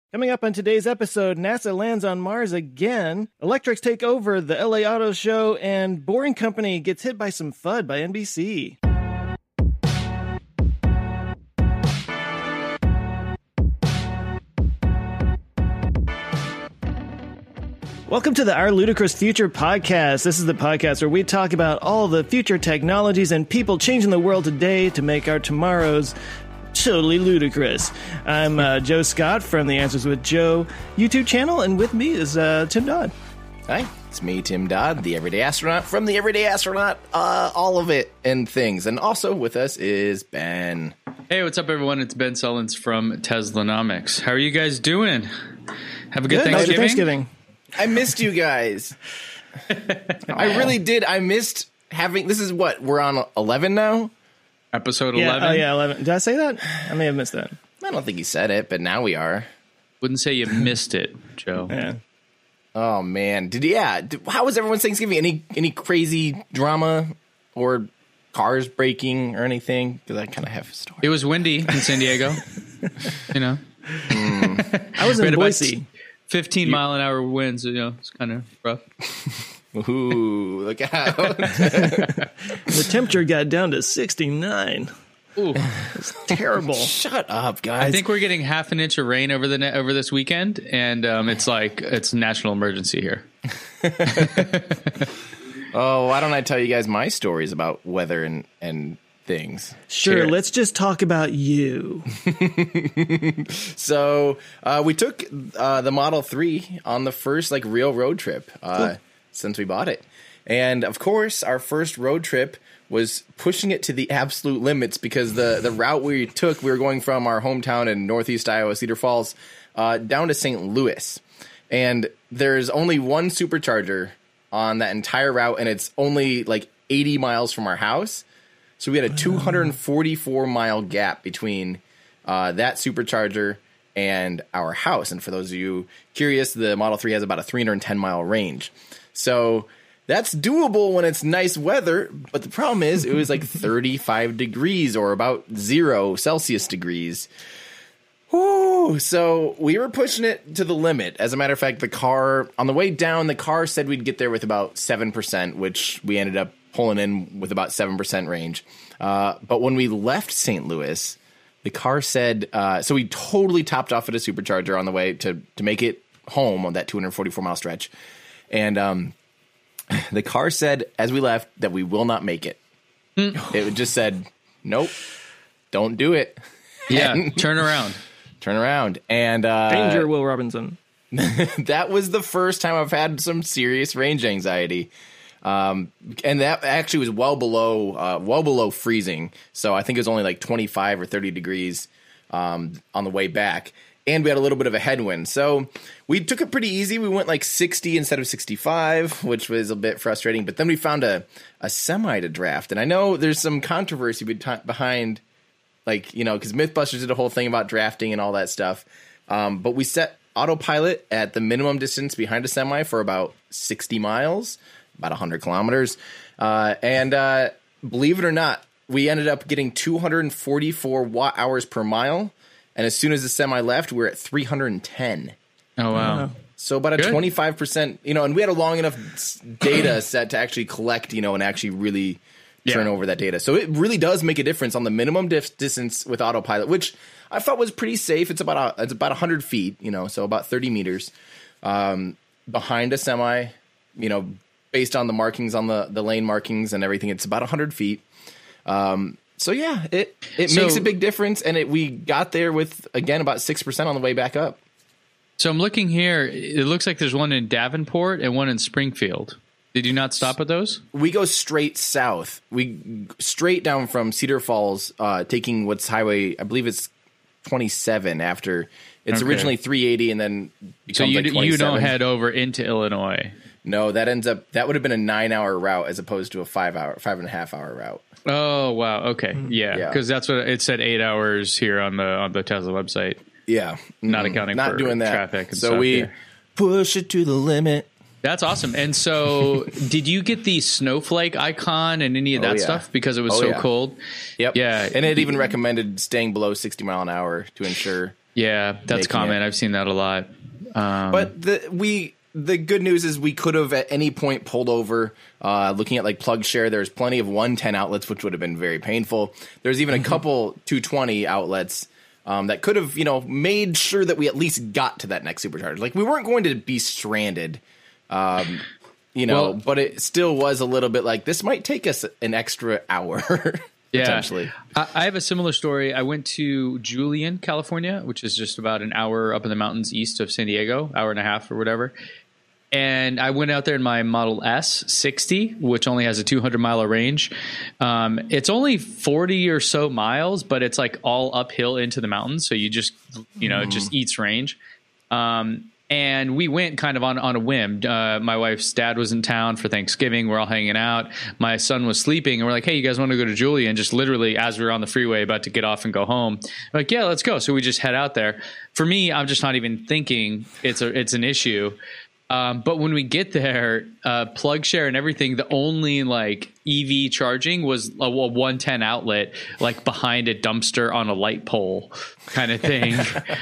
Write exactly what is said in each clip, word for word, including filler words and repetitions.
Coming up on today's episode, NASA lands on Mars again, electrics take over the L A Auto Show, and Boring Company gets hit by some FUD by N B C. Welcome to the Our Ludicrous Future podcast. This is the podcast where we talk about all the future technologies and people changing the world today to make our tomorrows totally ludicrous. I'm uh, Joe Scott from the Answers with Joe YouTube channel, and with me is uh, Tim Dodd. Hi, it's me, Tim Dodd, the Everyday Astronaut from the Everyday Astronaut, uh, all of it and things. And also with us is Ben. Hey, what's up, everyone? It's Ben Sullins from Teslanomics. How are you guys doing? Have a good, good. Thanksgiving? Thanksgiving. I missed you guys. I really did. I missed having. This is what we're on eleven now. Episode yeah, eleven. Oh yeah, eleven. Did I say that? I may have missed that. I don't think you said it, but now we are. Wouldn't say you missed it, Joe. Yeah. Oh man, did yeah? Did, how was everyone's Thanksgiving? Any any crazy drama or cars breaking or anything? Because I kind of have a story. It was windy in San Diego. You know, mm. I was in Boise. Fifteen you, mile an hour winds. You know, it's kind of rough. Ooh, look out! The temperature got down to sixty-nine. Ooh, it's terrible. Shut up, guys. I think we're getting half an inch of rain over the ne- over this weekend, and um, it's like it's national emergency here. Oh, why don't I tell you guys my stories about weather and and things? Sure, Here. Let's just talk about you. So uh, we took uh, the Model three on the first like real road trip. Uh, cool. Since we bought it. And of course, our first road trip was pushing it to the absolute limits because the, the route we took, we were going from our hometown in Northeast Iowa, Cedar Falls, uh, down to Saint Louis. And there's only one supercharger on that entire route, and it's only like eighty miles from our house. So we had a two hundred forty-four mile gap between uh, that supercharger and our house. And for those of you curious, the Model three has about a three hundred ten mile range. So that's doable when it's nice weather, but the problem is it was like thirty-five degrees or about zero Celsius degrees. Woo! So we were pushing it to the limit. As a matter of fact, the car, on the way down, the car said we'd get there with about seven percent, which we ended up pulling in with about seven percent range. Uh, but when we left Saint Louis, the car said, uh, so we totally topped off at a supercharger on the way to, to make it home on that two hundred forty-four mile stretch. And um, the car said, as we left, that we will not make it. It just said, nope, don't do it. Yeah, and turn around. Turn around. And uh, danger, Will Robinson. That was the first time I've had some serious range anxiety. Um, and that actually was well below, uh, well below freezing. So I think it was only like twenty-five or thirty degrees um, on the way back. And we had a little bit of a headwind. So we took it pretty easy. We went like sixty instead of sixty-five, which was a bit frustrating. But then we found a, a semi to draft. And I know there's some controversy behind, like, you know, because Mythbusters did a whole thing about drafting and all that stuff. Um, but we set autopilot at the minimum distance behind a semi for about sixty miles, about one hundred kilometers. Uh, and uh, believe it or not, we ended up getting two hundred forty-four watt hours per mile. And as soon as the semi left, we were at three hundred ten. Oh, wow. So about a Good. twenty-five percent, you know, and we had a long enough data set to actually collect, you know, and actually really yeah. turn over that data. So it really does make a difference on the minimum dif- distance with autopilot, which I thought was pretty safe. It's about a, it's about one hundred feet, you know, so about thirty meters um, behind a semi, you know, based on the markings on the, the lane markings and everything. It's about one hundred feet. Um So, yeah, it, it so, makes a big difference, and it we got there with, again, about six percent on the way back up. So I'm looking here. It looks like there's one in Davenport and one in Springfield. Did you not stop at those? We go straight south. We straight down from Cedar Falls, uh, taking what's highway, I believe it's twenty-seven after. It's okay. Originally three eighty and then becomes so you, like twenty-seven. You don't head over into Illinois? No, that ends up, that would have been a nine-hour route as opposed to a five-hour, five-and-a-half-hour route. Oh, wow. Okay. Yeah. Because yeah. that's what it said, eight hours here on the on the Tesla website. Yeah. Not accounting Not for doing that. traffic and so stuff. we here. push it to the limit. That's awesome. And so did you get the snowflake icon and any of that oh, yeah. stuff because it was oh, so yeah. cold? Yep. Yeah. And it even recommended staying below sixty mile an hour to ensure Yeah, that's common. It. I've seen that a lot. Um, but the we the good news is we could have at any point pulled over. Uh, looking at like PlugShare, there's plenty of one ten outlets, which would have been very painful. There's even a couple two twenty outlets um, that could have, you know, made sure that we at least got to that next supercharger. Like we weren't going to be stranded, um, you know, well, but it still was a little bit like this might take us an extra hour. Yeah, potentially. I, I have a similar story. I went to Julian, California, which is just about an hour up in the mountains east of San Diego, hour and a half or whatever. And I went out there in my Model S sixty, which only has a two hundred mile range. Um, it's only forty or so miles, but it's like all uphill into the mountains. So you just, you know, mm. it just eats range. Um, and we went kind of on, on a whim. Uh, my wife's dad was in town for Thanksgiving. We're all hanging out. My son was sleeping and we're like, hey, you guys want to go to Julian? Just literally as we were on the freeway about to get off and go home. We're like, yeah, let's go. So we just head out there. For me, I'm just not even thinking it's a, it's an issue. Um, but when we get there, uh, PlugShare and everything, the only like E V charging was a, a one ten outlet, like behind a dumpster on a light pole kind of thing.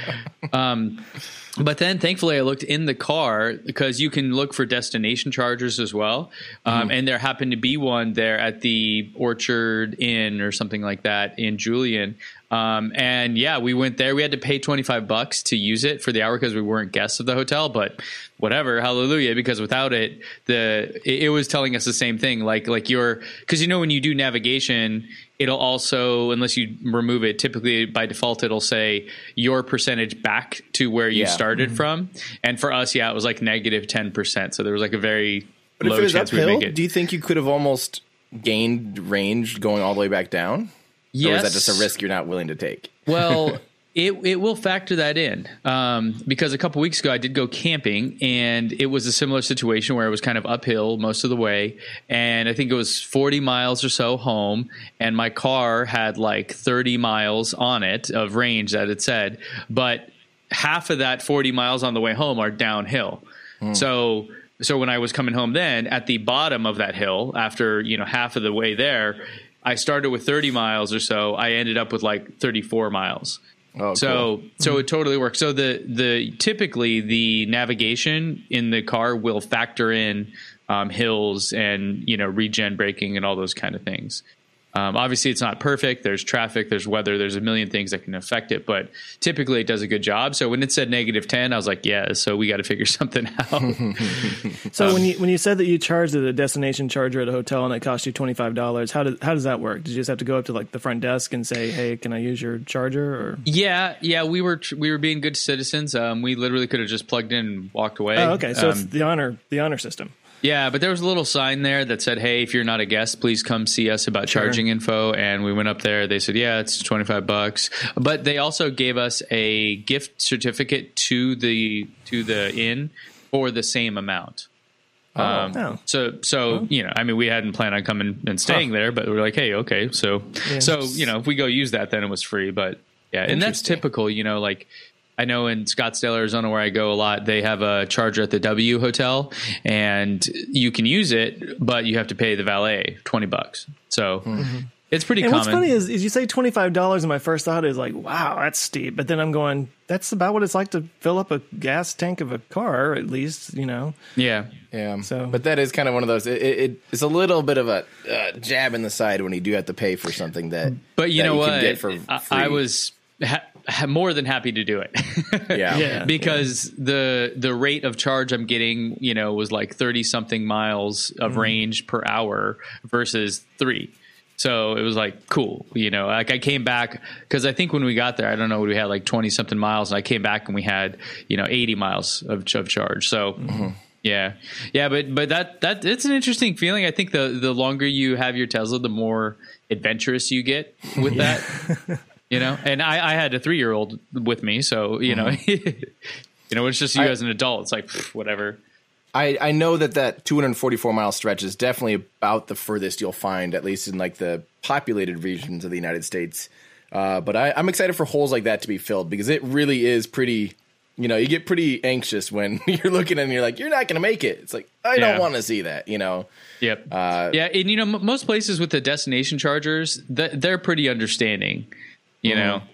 um, but then thankfully I looked in the car because you can look for destination chargers as well. Um, mm. And there happened to be one there at the Orchard Inn or something like that in Julian. Um, and yeah, we went there. We had to pay twenty-five bucks to use it for the hour because we weren't guests of the hotel, but whatever, hallelujah, because without it, the, it, it was telling us the same thing. Like, like your, cause you know, when you do navigation, it'll also, unless you remove it, typically by default, it'll say your percentage back to where you yeah. started mm-hmm. from. And for us, yeah, it was like negative ten percent. So there was like a very but low if it was chance uphill, we'd make it. Do you think you could have almost gained range going all the way back down? Yes. Or is that just a risk you're not willing to take? Well, it it will factor that in um, because a couple weeks ago I did go camping and it was a similar situation where it was kind of uphill most of the way. And I think it was forty miles or so home. And my car had like thirty miles on it of range that it said. But half of that forty miles on the way home are downhill. Hmm. So so when I was coming home then at the bottom of that hill after, you know, half of the way there, I started with thirty miles or so. I ended up with like thirty-four miles. Oh, so, cool. so it totally works. So the, the, typically the navigation in the car will factor in, um, hills and, you know, regen braking and all those kind of things. Um, obviously it's not perfect. There's traffic, there's weather, there's a million things that can affect it, but typically it does a good job. So when it said negative ten, I was like, yeah, so we got to figure something out. So um, when you, when you said that you charged at a destination charger at a hotel and it cost you twenty-five dollars, how does, how does that work? Did you just have to go up to like the front desk and say, hey, can I use your charger? Or yeah, yeah, we were, we were being good citizens. Um, we literally could have just plugged in and walked away. Oh, okay. So um, it's the honor, the honor system. Yeah, but there was a little sign there that said, hey, if you're not a guest, please come see us about sure. charging info. And we went up there. They said, yeah, it's twenty-five bucks. But they also gave us a gift certificate to the to the inn for the same amount. Oh. Um, oh. So, so oh. you know, I mean, we hadn't planned on coming and staying huh. there, but we were like, hey, okay. So, yeah. so you know, if we go use that, then it was free. But yeah, and that's typical, you know, like I know in Scottsdale, Arizona, where I go a lot, they have a charger at the W Hotel, and you can use it, but you have to pay the valet twenty bucks. So mm-hmm. it's pretty and common. What's funny is, is you say twenty-five dollars, and my first thought is like, wow, that's steep. But then I'm going, that's about what it's like to fill up a gas tank of a car, at least, you know? Yeah. Yeah. So, but that is kind of one of those, it, it, it's a little bit of a uh, jab in the side when you do have to pay for something that, but you that know you what? can get for free. I, I was... Ha- more than happy to do it. yeah. yeah. Because yeah. the the rate of charge I'm getting, you know, was like thirty something miles of mm. range per hour versus three. So it was like, cool. You know, like I came back because I think when we got there, I don't know, we had like twenty something miles, and I came back and we had, you know, eighty miles of, of charge. So mm-hmm. yeah. Yeah. But, but that, that it's an interesting feeling. I think the, the longer you have your Tesla, the more adventurous you get with yeah. that. You know, and I, I had a three-year-old with me, so you know, mm-hmm. you know, it's just you I, as an adult. It's like pff, whatever. I, I know that that two hundred forty-four mile stretch is definitely about the furthest you'll find, at least in like the populated regions of the United States. Uh, but I, I'm excited for holes like that to be filled because it really is pretty. You know, you get pretty anxious when you're looking and you're like, you're not going to make it. It's like I yeah. don't want to see that. You know. Yep. Uh, yeah, and you know, m- most places with the destination chargers, th- they're pretty understanding. You know,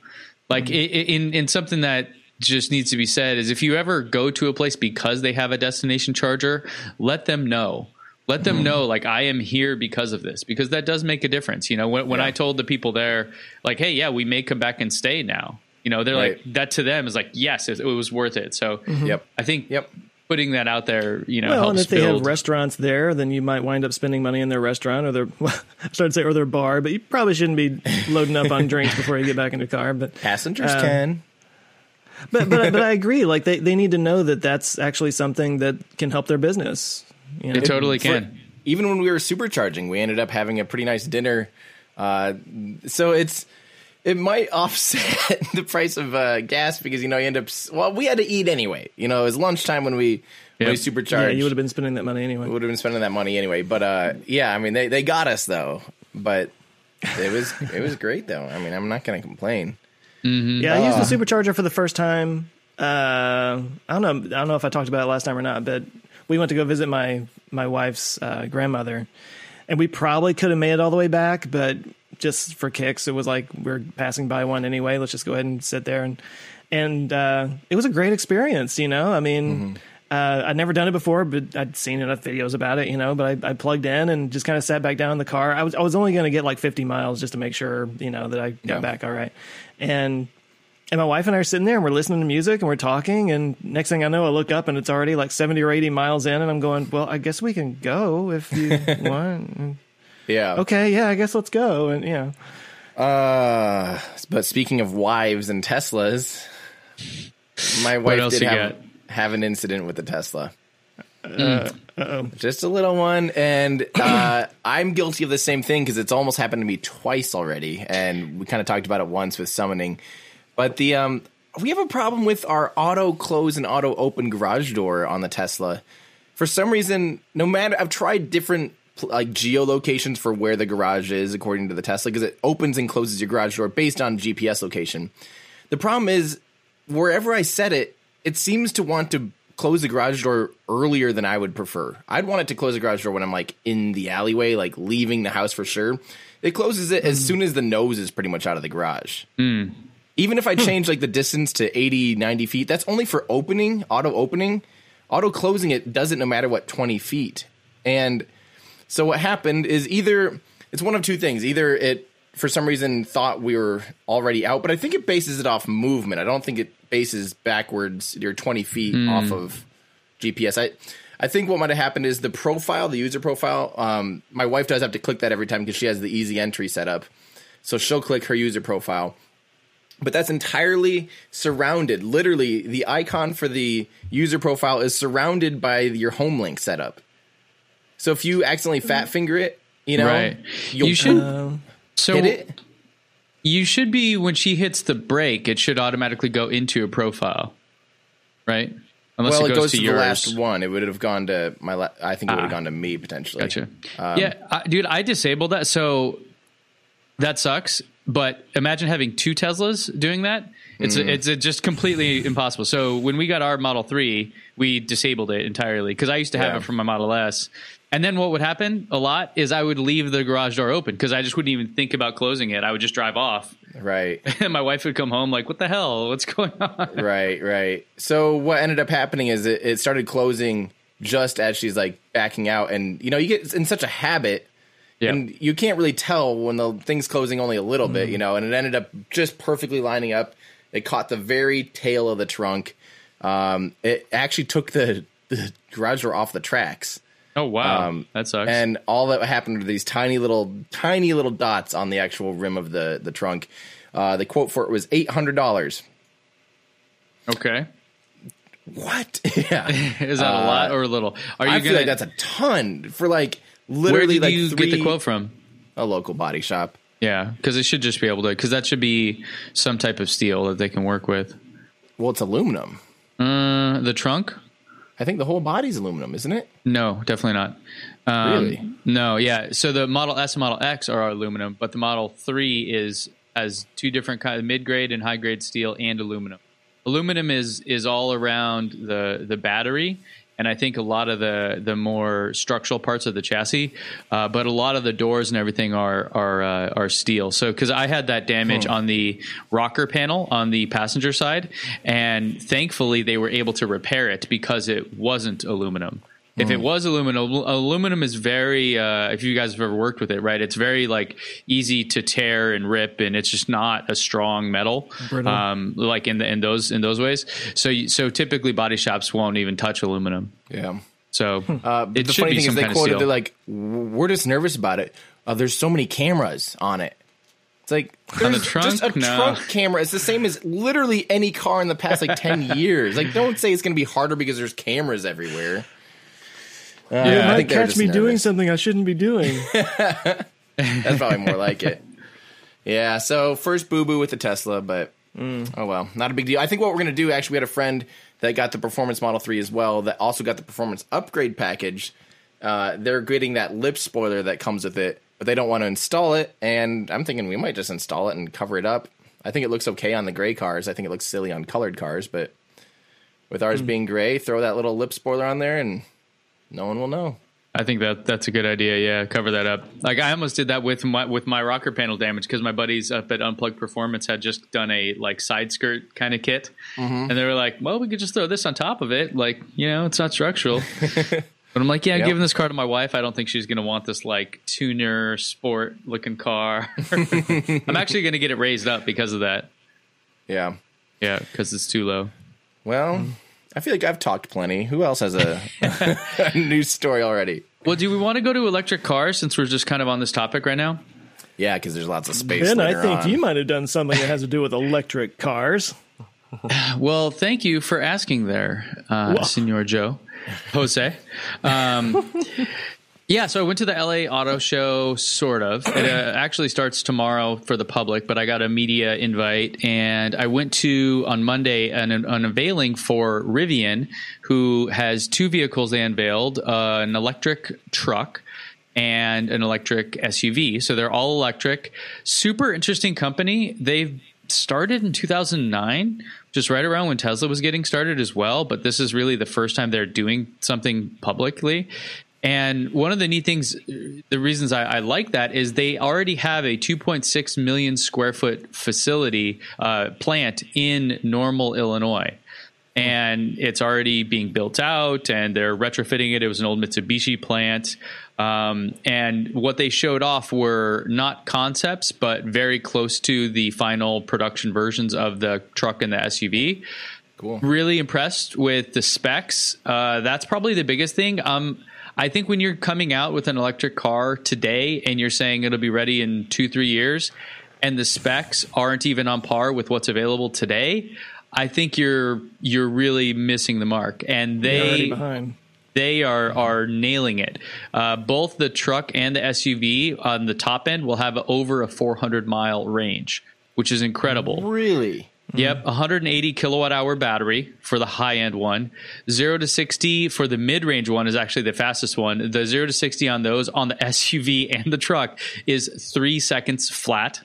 Like mm-hmm. in in something that just needs to be said is if you ever go to a place because they have a destination charger, let them know. Let them mm-hmm. know, like, I am here because of this, because that does make a difference. You know, when, when yeah. I told the people there, like, hey, yeah, we may come back and stay now. You know, they're right. like, that to them is like, yes, it, it was worth it. So mm-hmm. yep. I think yep. putting that out there, you know, well, helps and if they build. have restaurants there, then you might wind up spending money in their restaurant or their, well, I started to say, or their bar, but you probably shouldn't be loading up on drinks before you get back in your car. But passengers um, can. But but but I agree. Like they, they need to know that that's actually something that can help their business. You know? It totally For, can. Even when we were supercharging, we ended up having a pretty nice dinner. Uh, so it's it might offset the price of uh, gas because you know you end up. Well, we had to eat anyway. You know, it was lunchtime when we yep. when we supercharged. Yeah, you would have been spending that money anyway. We would have been spending that money anyway. But uh, yeah, I mean they, they got us though. But it was it was great though. I mean, I'm not going to complain. Mm-hmm. Yeah, I used the supercharger for the first time. Uh, I don't know. I don't know if I talked about it last time or not, but we went to go visit my my wife's uh, grandmother, and we probably could have made it all the way back, but just for kicks, it was like we're passing by one anyway. Let's just go ahead and sit there, and and uh, it was a great experience. You know, I mean, mm-hmm. uh, I'd never done it before, but I'd seen enough videos about it. You know, but I, I plugged in and just kind of sat back down in the car. I was I was only going to get like fifty miles just to make sure, you know, that I got yeah. back all right, and. And my wife and I are sitting there and we're listening to music and we're talking. And next thing I know, I look up and it's already like seventy or eighty miles in. And I'm going, well, I guess we can go if you want. Yeah. Okay. Yeah, I guess let's go. And yeah. Uh, but speaking of wives and Teslas, my wife did have, have an incident with the Tesla. Uh, uh-oh. Just a little one. And uh, I'm guilty of the same thing because it's almost happened to me twice already. And we kind of talked about it once with summoning. But the um, we have a problem with our auto close and auto open garage door on the Tesla. For some reason, no matter I've tried different like geolocations for where the garage is according to the Tesla because it opens and closes your garage door based on G P S location. The problem is wherever I set it, it seems to want to close the garage door earlier than I would prefer. I'd want it to close the garage door when I'm like in the alleyway, like leaving the house for sure. It closes it mm. as soon as the nose is pretty much out of the garage. Mm. Even if I change like the distance to eighty, ninety feet, that's only for opening, auto opening. Auto closing it does it no matter what, twenty feet. And so what happened is either it's one of two things. Either it, for some reason, thought we were already out, but I think it bases it off movement. I don't think it bases backwards your twenty feet mm. off of G P S. I, I think what might have happened is the profile, the user profile. Um, my wife does have to click that every time because she has the easy entry set up. So she'll click her user profile. But that's entirely surrounded. Literally, the icon for the user profile is surrounded by your home link setup. So if you accidentally fat finger it, you know, right. you'll you should uh, so hit it. You should be when she hits the brake, it should automatically go into a profile, right? Unless well, it goes, it goes to, to yours. the last one. It would have gone to my. La- I think it would have ah, gone to me potentially. Gotcha. Um, yeah, I, dude, I disabled that, so that sucks. But imagine having two Teslas doing that. It's mm. a, it's a just completely impossible. So when we got our Model three, we disabled it entirely because I used to have yeah. it from my Model S. And then what would happen a lot is I would leave the garage door open because I just wouldn't even think about closing it. I would just drive off. Right. And my wife would come home like, what the hell? What's going on? Right, right. So what ended up happening is it, it started closing just as she's like backing out. And, you know, you get in such a habit. Yep. And you can't really tell when the thing's closing only a little mm. bit, you know, and it ended up just perfectly lining up. It caught the very tail of the trunk. Um, it actually took the, the garage door off the tracks. Oh, wow. Um, that sucks. And all that happened were these tiny little, tiny little dots on the actual rim of the, the trunk. Uh, the quote for it was eight hundred dollars. Okay. What? Yeah. Is that uh, a lot or a little? Are you I gonna... feel like that's a ton for like... Literally, Where did like you three, get the quote from? A local body shop. Yeah, because it should just be able to. Because that should be some type of steel that they can work with. Well, it's aluminum. Uh, the trunk? I think the whole body's aluminum, isn't it? No, definitely not. Um, really? No, yeah. So the Model S and Model X are aluminum, but the Model three is has two different kinds of mid grade and high grade steel and aluminum. Aluminum is is all around the the battery. and I think a lot of the the more structural parts of the chassis, uh, but a lot of the doors and everything are are uh, are steel. So because I had that damage hmm. on the rocker panel on the passenger side, and thankfully they were able to repair it because it wasn't aluminum. If it was aluminum, aluminum is very, uh, if you guys have ever worked with it, right, it's very like easy to tear and rip, and it's just not a strong metal, um, like in the, in those in those ways. So so typically body shops won't even touch aluminum. Yeah. So uh, it the should funny be thing some is they kind of quoted, steel. they're like, we're just nervous about it. Uh, there's so many cameras on it. It's like on the there's trunk? just a No. trunk camera. It's the same as literally any car in the past like ten years. Like, don't say it's going to be harder because there's cameras everywhere. Uh, yeah, it I might think catch me nervous. doing something I shouldn't be doing. That's probably more like it. Yeah, so first boo-boo with the Tesla, but mm. oh well, not a big deal. I think what we're going to do, actually, we had a friend that got the Performance Model three as well that also got the Performance Upgrade package. Uh, they're getting that lip spoiler that comes with it, but they don't want to install it, and I'm thinking we might just install it and cover it up. I think it looks okay on the gray cars. I think it looks silly on colored cars, but with ours mm. being gray, throw that little lip spoiler on there and no one will know. I think that that's a good idea. Yeah, cover that up. Like I almost did that with my with my rocker panel damage because my buddies up at Unplugged Performance had just done a like side skirt kind of kit, mm-hmm. and they were like, "Well, we could just throw this on top of it. Like, you know, it's not structural." But I'm like, "Yeah, yep. giving this car to my wife. I don't think she's going to want this like tuner sport looking car." I'm actually going to get it raised up because of that. Yeah, yeah, because it's too low. Well. Mm. I feel like I've talked plenty. Who else has a, a news story already? Well, do we want to go to electric cars since we're just kind of on this topic right now? Yeah, because there's lots of space. Ben, later I think on. you might have done something that has to do with electric cars. Well, thank you for asking there, uh, Senor Joe. Jose. Um, yeah, so I went to the L A Auto Show, sort of. It uh, actually starts tomorrow for the public, but I got a media invite, and I went to, on Monday, an, an unveiling for Rivian, who has two vehicles they unveiled, uh, an electric truck and an electric S U V. So they're all electric. Super interesting company. They've started in two thousand nine, just right around when Tesla was getting started as well, but this is really the first time they're doing something publicly. And one of the neat things, the reasons I, I like that is they already have a two point six million square foot facility uh, plant in Normal, Illinois. And it's already being built out and they're retrofitting it. It was an old Mitsubishi plant. Um, and what they showed off were not concepts, but very close to the final production versions of the truck and the S U V. Cool. Really impressed with the specs. Uh, that's probably the biggest thing. Um, I think when you're coming out with an electric car today and you're saying it'll be ready in two, three years and the specs aren't even on par with what's available today, I think you're you're really missing the mark. And they they are are nailing it. Uh, both the truck and the S U V on the top end will have over a four hundred mile range, which is incredible. Really? Yep, one hundred eighty kilowatt hour battery for the high end one. Zero to sixty for the mid range one is actually the fastest one. The zero to sixty on those on the S U V and the truck is three seconds flat.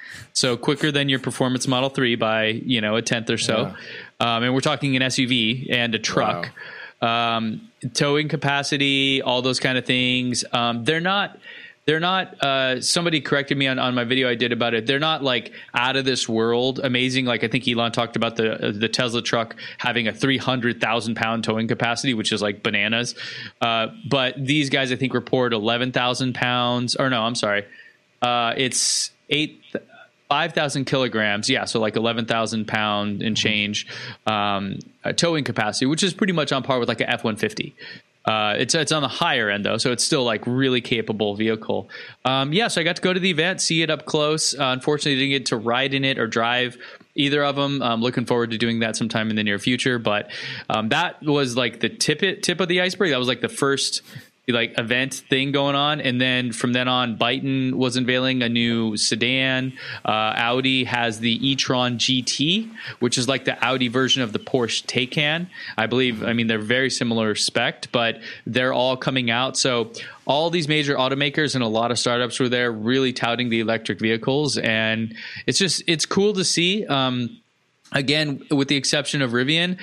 So quicker than your Performance Model three by, you know, a tenth or so. Yeah. Um, and we're talking an S U V and a truck. Wow. Um, towing capacity, all those kind of things. Um, they're not... They're not, uh, somebody corrected me on, on my video I did about it. They're not like out of this world amazing. Like I think Elon talked about the, uh, the Tesla truck having a three hundred thousand pound towing capacity, which is like bananas. Uh, but these guys, I think, report eleven thousand pounds or no, I'm sorry. Uh, it's eight, five thousand kilograms. Yeah. So like eleven thousand pound and change, um, uh, towing capacity, which is pretty much on par with like a F one fifty. Uh, it's it's on the higher end though, so it's still like really capable vehicle. Um, yeah, so I got to go to the event, see it up close. Uh, unfortunately, didn't get to ride in it or drive either of them. I'm looking forward to doing that sometime in the near future. But um, that was like the tip it, tip of the iceberg. That was like the first like event thing going on, and then from then on, Byton was unveiling a new sedan. Uh, Audi has the e-tron G T, which is like the Audi version of the Porsche Taycan. I believe. I mean, they're very similar spec, but they're all coming out. So all these major automakers and a lot of startups were there, really touting the electric vehicles, and it's just it's cool to see. Um, Again, with the exception of Rivian,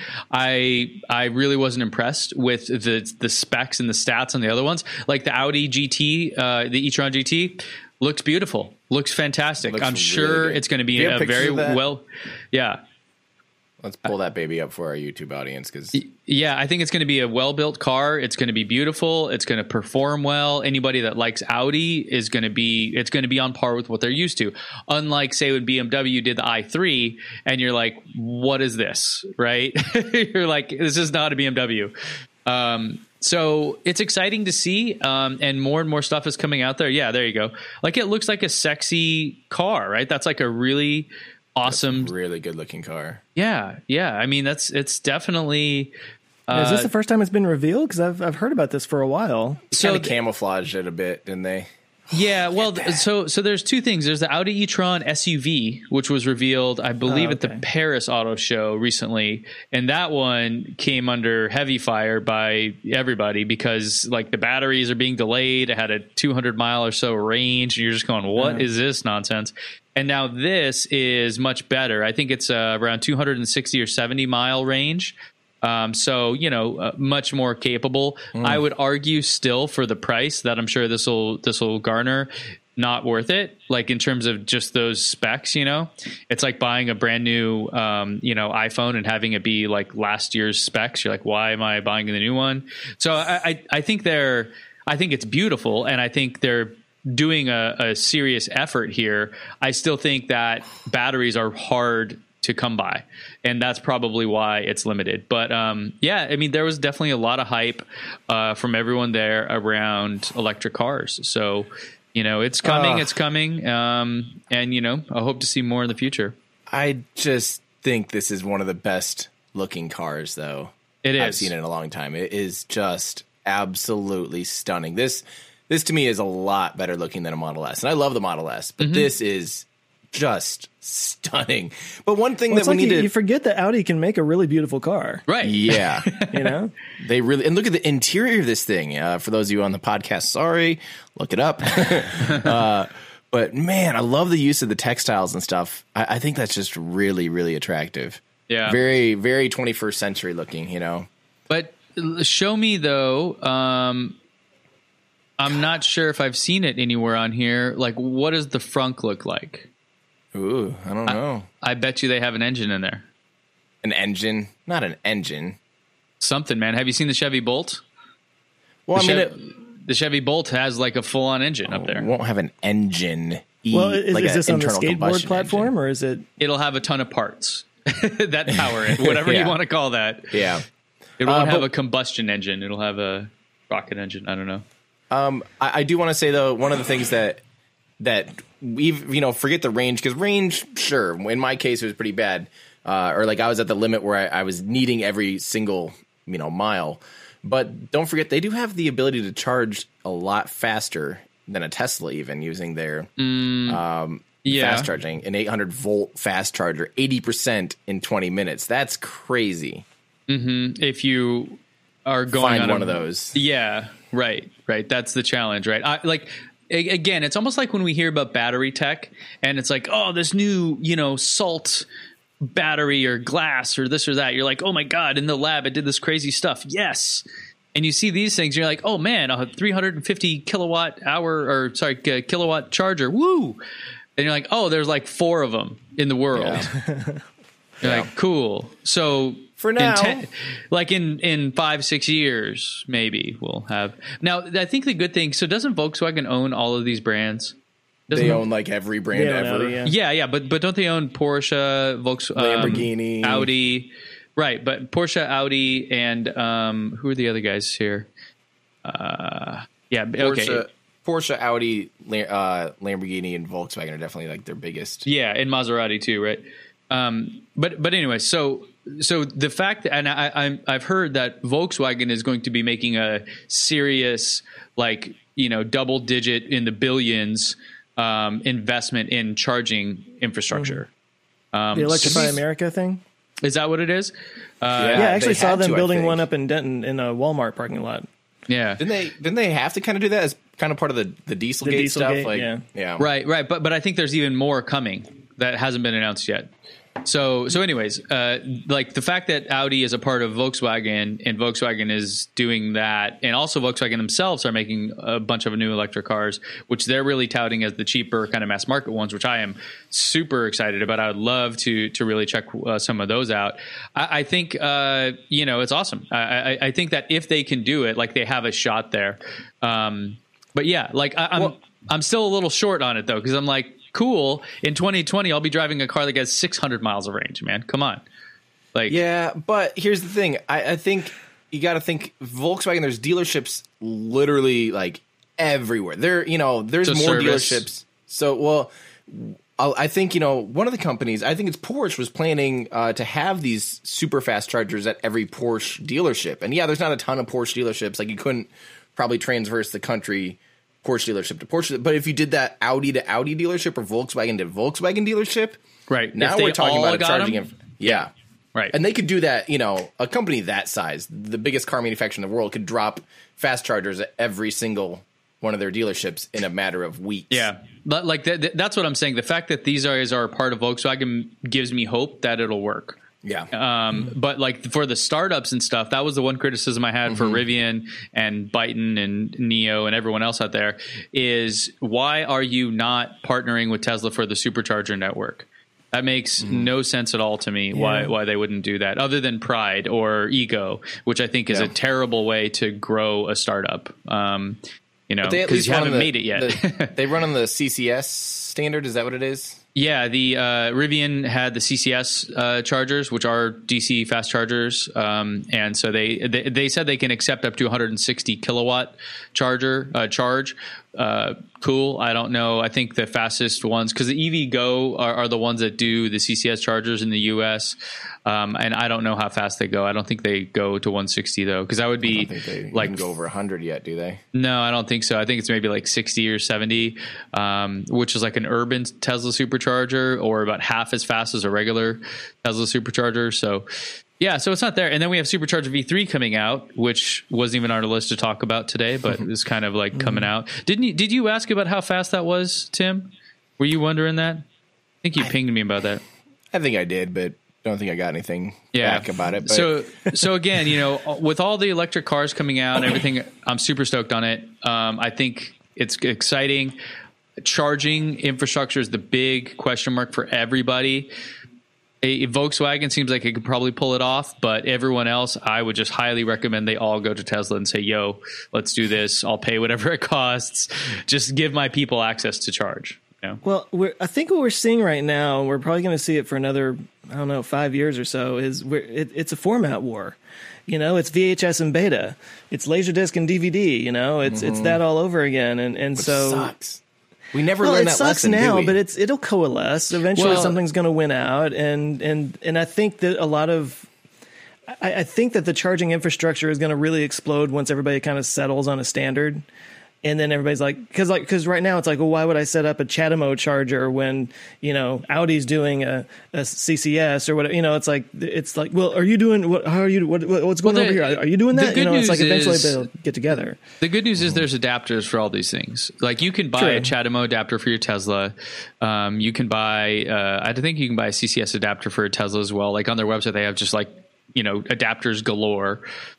I I really wasn't impressed with the the specs and the stats on the other ones. Like the Audi G T, uh, the e-tron G T, looks beautiful, looks fantastic. Looks I'm really sure good. it's going to Do be you have a pictures very of that? well, yeah. Let's pull that baby up for our YouTube audience because Yeah, I think it's going to be a well-built car. It's going to be beautiful. It's going to perform well. Anybody that likes Audi is going to be, it's going to be on par with what they're used to. Unlike, say, when B M W did the i three, and you're like, what is this, right? You're like, this is not a B M W. Um, so it's exciting to see, um, and more and more stuff is coming out there. Yeah, there you go. Like, it looks like a sexy car, right? That's like a really awesome, really good looking car. yeah, yeah. I mean, that's it's definitely. Uh, Is this the first time it's been revealed? Because I've I've heard about this for a while. so Kind of th- camouflaged it a bit, didn't they? yeah, well, th- so so there's two things. There's the Audi e-tron S U V, which was revealed, I believe, Oh, at the okay. Paris Auto Show recently, and that one came under heavy fire by everybody because like the batteries are being delayed. It had a two hundred mile or so range, and you're just going, "What is this nonsense?" And now this is much better. I think it's uh, around two hundred sixty or seventy mile range. Um, so, you know, uh, much more capable. Mm. I would argue still for the price that I'm sure this will this will garner, not worth it. Like in terms of just those specs, you know, it's like buying a brand new, um, you know, iPhone and having it be like last year's specs. You're like, why am I buying the new one? So I, I, I think they're, I think it's beautiful, and I think they're doing a, a serious effort here. I still think that batteries are hard to come by, and that's probably why it's limited. But um, yeah, I mean, there was definitely a lot of hype uh, from everyone there around electric cars. So, you know, it's coming, Uh. it's coming. Um, and, you know, I hope to see more in the future. I just think this is one of the best looking cars, though. It is. I've seen it in a long time. It is just absolutely stunning. This, this to me is a lot better looking than a Model S, and I love the Model S, but Mm-hmm. this is just stunning. But one thing Well, it's that we like need you, to, you forget that Audi can make a really beautiful car. Right. yeah, You know, they really, and look at the interior of this thing. Uh, for those of you on the podcast, sorry, look it up. uh, but man, I love the use of the textiles and stuff. I, I think that's just really, really attractive. Yeah. Very, very twenty-first century looking, you know? But show me, though. Um, I'm not sure if I've seen it anywhere on here. Like, what does the frunk look like? Ooh, I don't know. I bet you they have an engine in there. An engine, not an engine. Something, man. Have you seen the Chevy Bolt? Well, The, I mean, Chev- it the Chevy Bolt has like a full-on engine up there. won't have an engine. E, well, is, like is a this on the internal skateboard combustion platform engine. or is it? It'll have a ton of parts that power it, whatever Yeah. you want to call that. Yeah. It won't Uh, have but- a combustion engine. It'll have a rocket engine. I don't know. Um, I, I do want to say though, one of the things that that we've, you know, forget the range, because range, sure, in my case it was pretty bad, uh, or like I was at the limit where I, I was needing every single, you know, mile. But don't forget, they do have the ability to charge a lot faster than a Tesla, even using their um, Yeah. fast charging, an eight hundred volt fast charger, eighty percent in twenty minutes. That's crazy. If you are going Find on one a, of those. Yeah, right, right. That's the challenge, right? I, like a- again, it's almost like when we hear about battery tech, and it's like, oh, this new, you know, salt battery or glass or this or that. You're like, oh my god, in the lab it did this crazy stuff. Yes. And you see these things, you're like, oh man, a three hundred fifty kilowatt hour or sorry, k- kilowatt charger. Woo! And you're like, oh, there's like four of them in the world. You're Yeah. like, cool. So For in now. ten, like in, in five, six years, maybe we'll have. Now, I think the good thing, so doesn't Volkswagen own all of these brands? Doesn't They it- own like every brand They own ever. Audi, yeah. Yeah, yeah, but but don't they own Porsche, Volkswagen, Lamborghini. Audi? Right, but Porsche, Audi, and um, who are the other guys here? Uh, yeah, okay. Porsche, Porsche, Audi, La- uh, Lamborghini, and Volkswagen are definitely like their biggest. Yeah, and Maserati too, right? Um, but but anyway, so so the fact that, and I, I'm I've heard that Volkswagen is going to be making a serious, like, you know, double digit in the billions um, investment in charging infrastructure. Um, The Electrify so- America thing? Is that what it is? Uh, Yeah, I actually they saw had them to, I building think. one up in Denton in a Walmart parking lot. yeah. Didn't they? Didn't they have to kind of do that as kind of part of the the Dieselgate The stuff? Dieselgate, Like, yeah. yeah, Right, right. But but I think there's even more coming that hasn't been announced yet. So, so anyways, uh, like the fact that Audi is a part of Volkswagen and Volkswagen is doing that, and also Volkswagen themselves are making a bunch of new electric cars, which they're really touting as the cheaper kind of mass market ones, which I am super excited about. I would love to to really check uh, some of those out. I, I think, uh, you know, it's awesome. I, I, I think that if they can do it, like they have a shot there. Um, but yeah, like I, I'm, well, I'm still a little short on it though, because I'm like, cool. In twenty twenty, I'll be driving a car that gets six hundred miles of range, man. Come on. Like, yeah, but here's the thing. I, I think you got to think Volkswagen, there's dealerships literally like everywhere. There, you know, there's more service. dealerships. So, well, I'll, I think, you know, one of the companies, I think it's Porsche, was planning uh, to have these super fast chargers at every Porsche dealership. And yeah, there's not a ton of Porsche dealerships. Like you couldn't probably transverse the country Porsche dealership to Porsche, but if you did that Audi to Audi dealership or Volkswagen to Volkswagen dealership, right? Now we're talking about charging. Inf- yeah, right. And they could do that. You know, a company that size, the biggest car manufacturer in the world, could drop fast chargers at every single one of their dealerships in a matter of weeks. Yeah, but like th- th- that's what I'm saying. The fact that these guys are a part of Volkswagen gives me hope that it'll work. Yeah. Um, mm-hmm. But like for the startups and stuff, that was the one criticism I had mm-hmm. for Rivian and Byton and Nio and everyone else out there is why are you not partnering with Tesla for the supercharger network? That makes mm-hmm. no sense at all to me. Yeah. Why why they wouldn't do that, other than pride or ego, which I think is yeah. a terrible way to grow a startup. Um, you know, because you haven't the, made it yet. the, they run on the C C S standard. Is that what it is? Yeah, the uh, Rivian had the C C S uh, chargers, which are D C fast chargers, um, and so they, they they said they can accept up to one hundred sixty kilowatt charger uh, charge. Uh, cool. I don't know. I think the fastest ones, because the E V Go are, are the ones that do the C C S chargers in the U S, um, and I don't know how fast they go. I don't think they go to one sixty though, because that would be I don't think they like even go over one hundred yet, do they? No, I don't think so. I think it's maybe like sixty or seventy, um, which is like an urban Tesla supercharger, or about half as fast as a regular Tesla supercharger. So yeah, so it's not there. And then we have Supercharger V three coming out, which wasn't even on our list to talk about today, but it's kind of like coming out. Didn't you, did you ask about how fast that was, Tim? Were you wondering that? I think you I, pinged me about that. I think I did, but don't think I got anything yeah. back about it. But. So, so again, you know, with all the electric cars coming out and everything, I'm super stoked on it. Um, I think it's exciting. Charging infrastructure is the big question mark for everybody. A Volkswagen seems like it could probably pull it off, but everyone else, I would just highly recommend they all go to Tesla and say, yo, let's do this. I'll pay whatever it costs. Just give my people access to charge. You know? Well, we're, I think what we're seeing right now, we're probably going to see it for another, I don't know, five years or so, is we're, it, it's a format war. You know, it's V H S and beta. It's Laserdisc and D V D. You know, it's mm-hmm. it's that all over again. And, and Which so sucks. We never well, learned it that sucks lesson, now, do we? but it's it'll coalesce. Eventually, well, something's going to win out, and and and I think that a lot of, I, I think that the charging infrastructure is going to really explode once everybody kind of settles on a standard, and then everybody's like, because like because right now it's like, well, why would I set up a Chatamo charger when you know Audi's doing a, a C C S or whatever? You know, it's like it's like, well, are you doing what? How are you? What, what's going well, the, on over here? Are you doing that? You know, it's like eventually is, they'll get together. The good news is there's adapters for all these things. Like you can buy True. a Chatamo adapter for your Tesla. Um, you can buy, uh, I think you can buy a C C S adapter for a Tesla as well. Like on their website, they have just like you know adapters galore.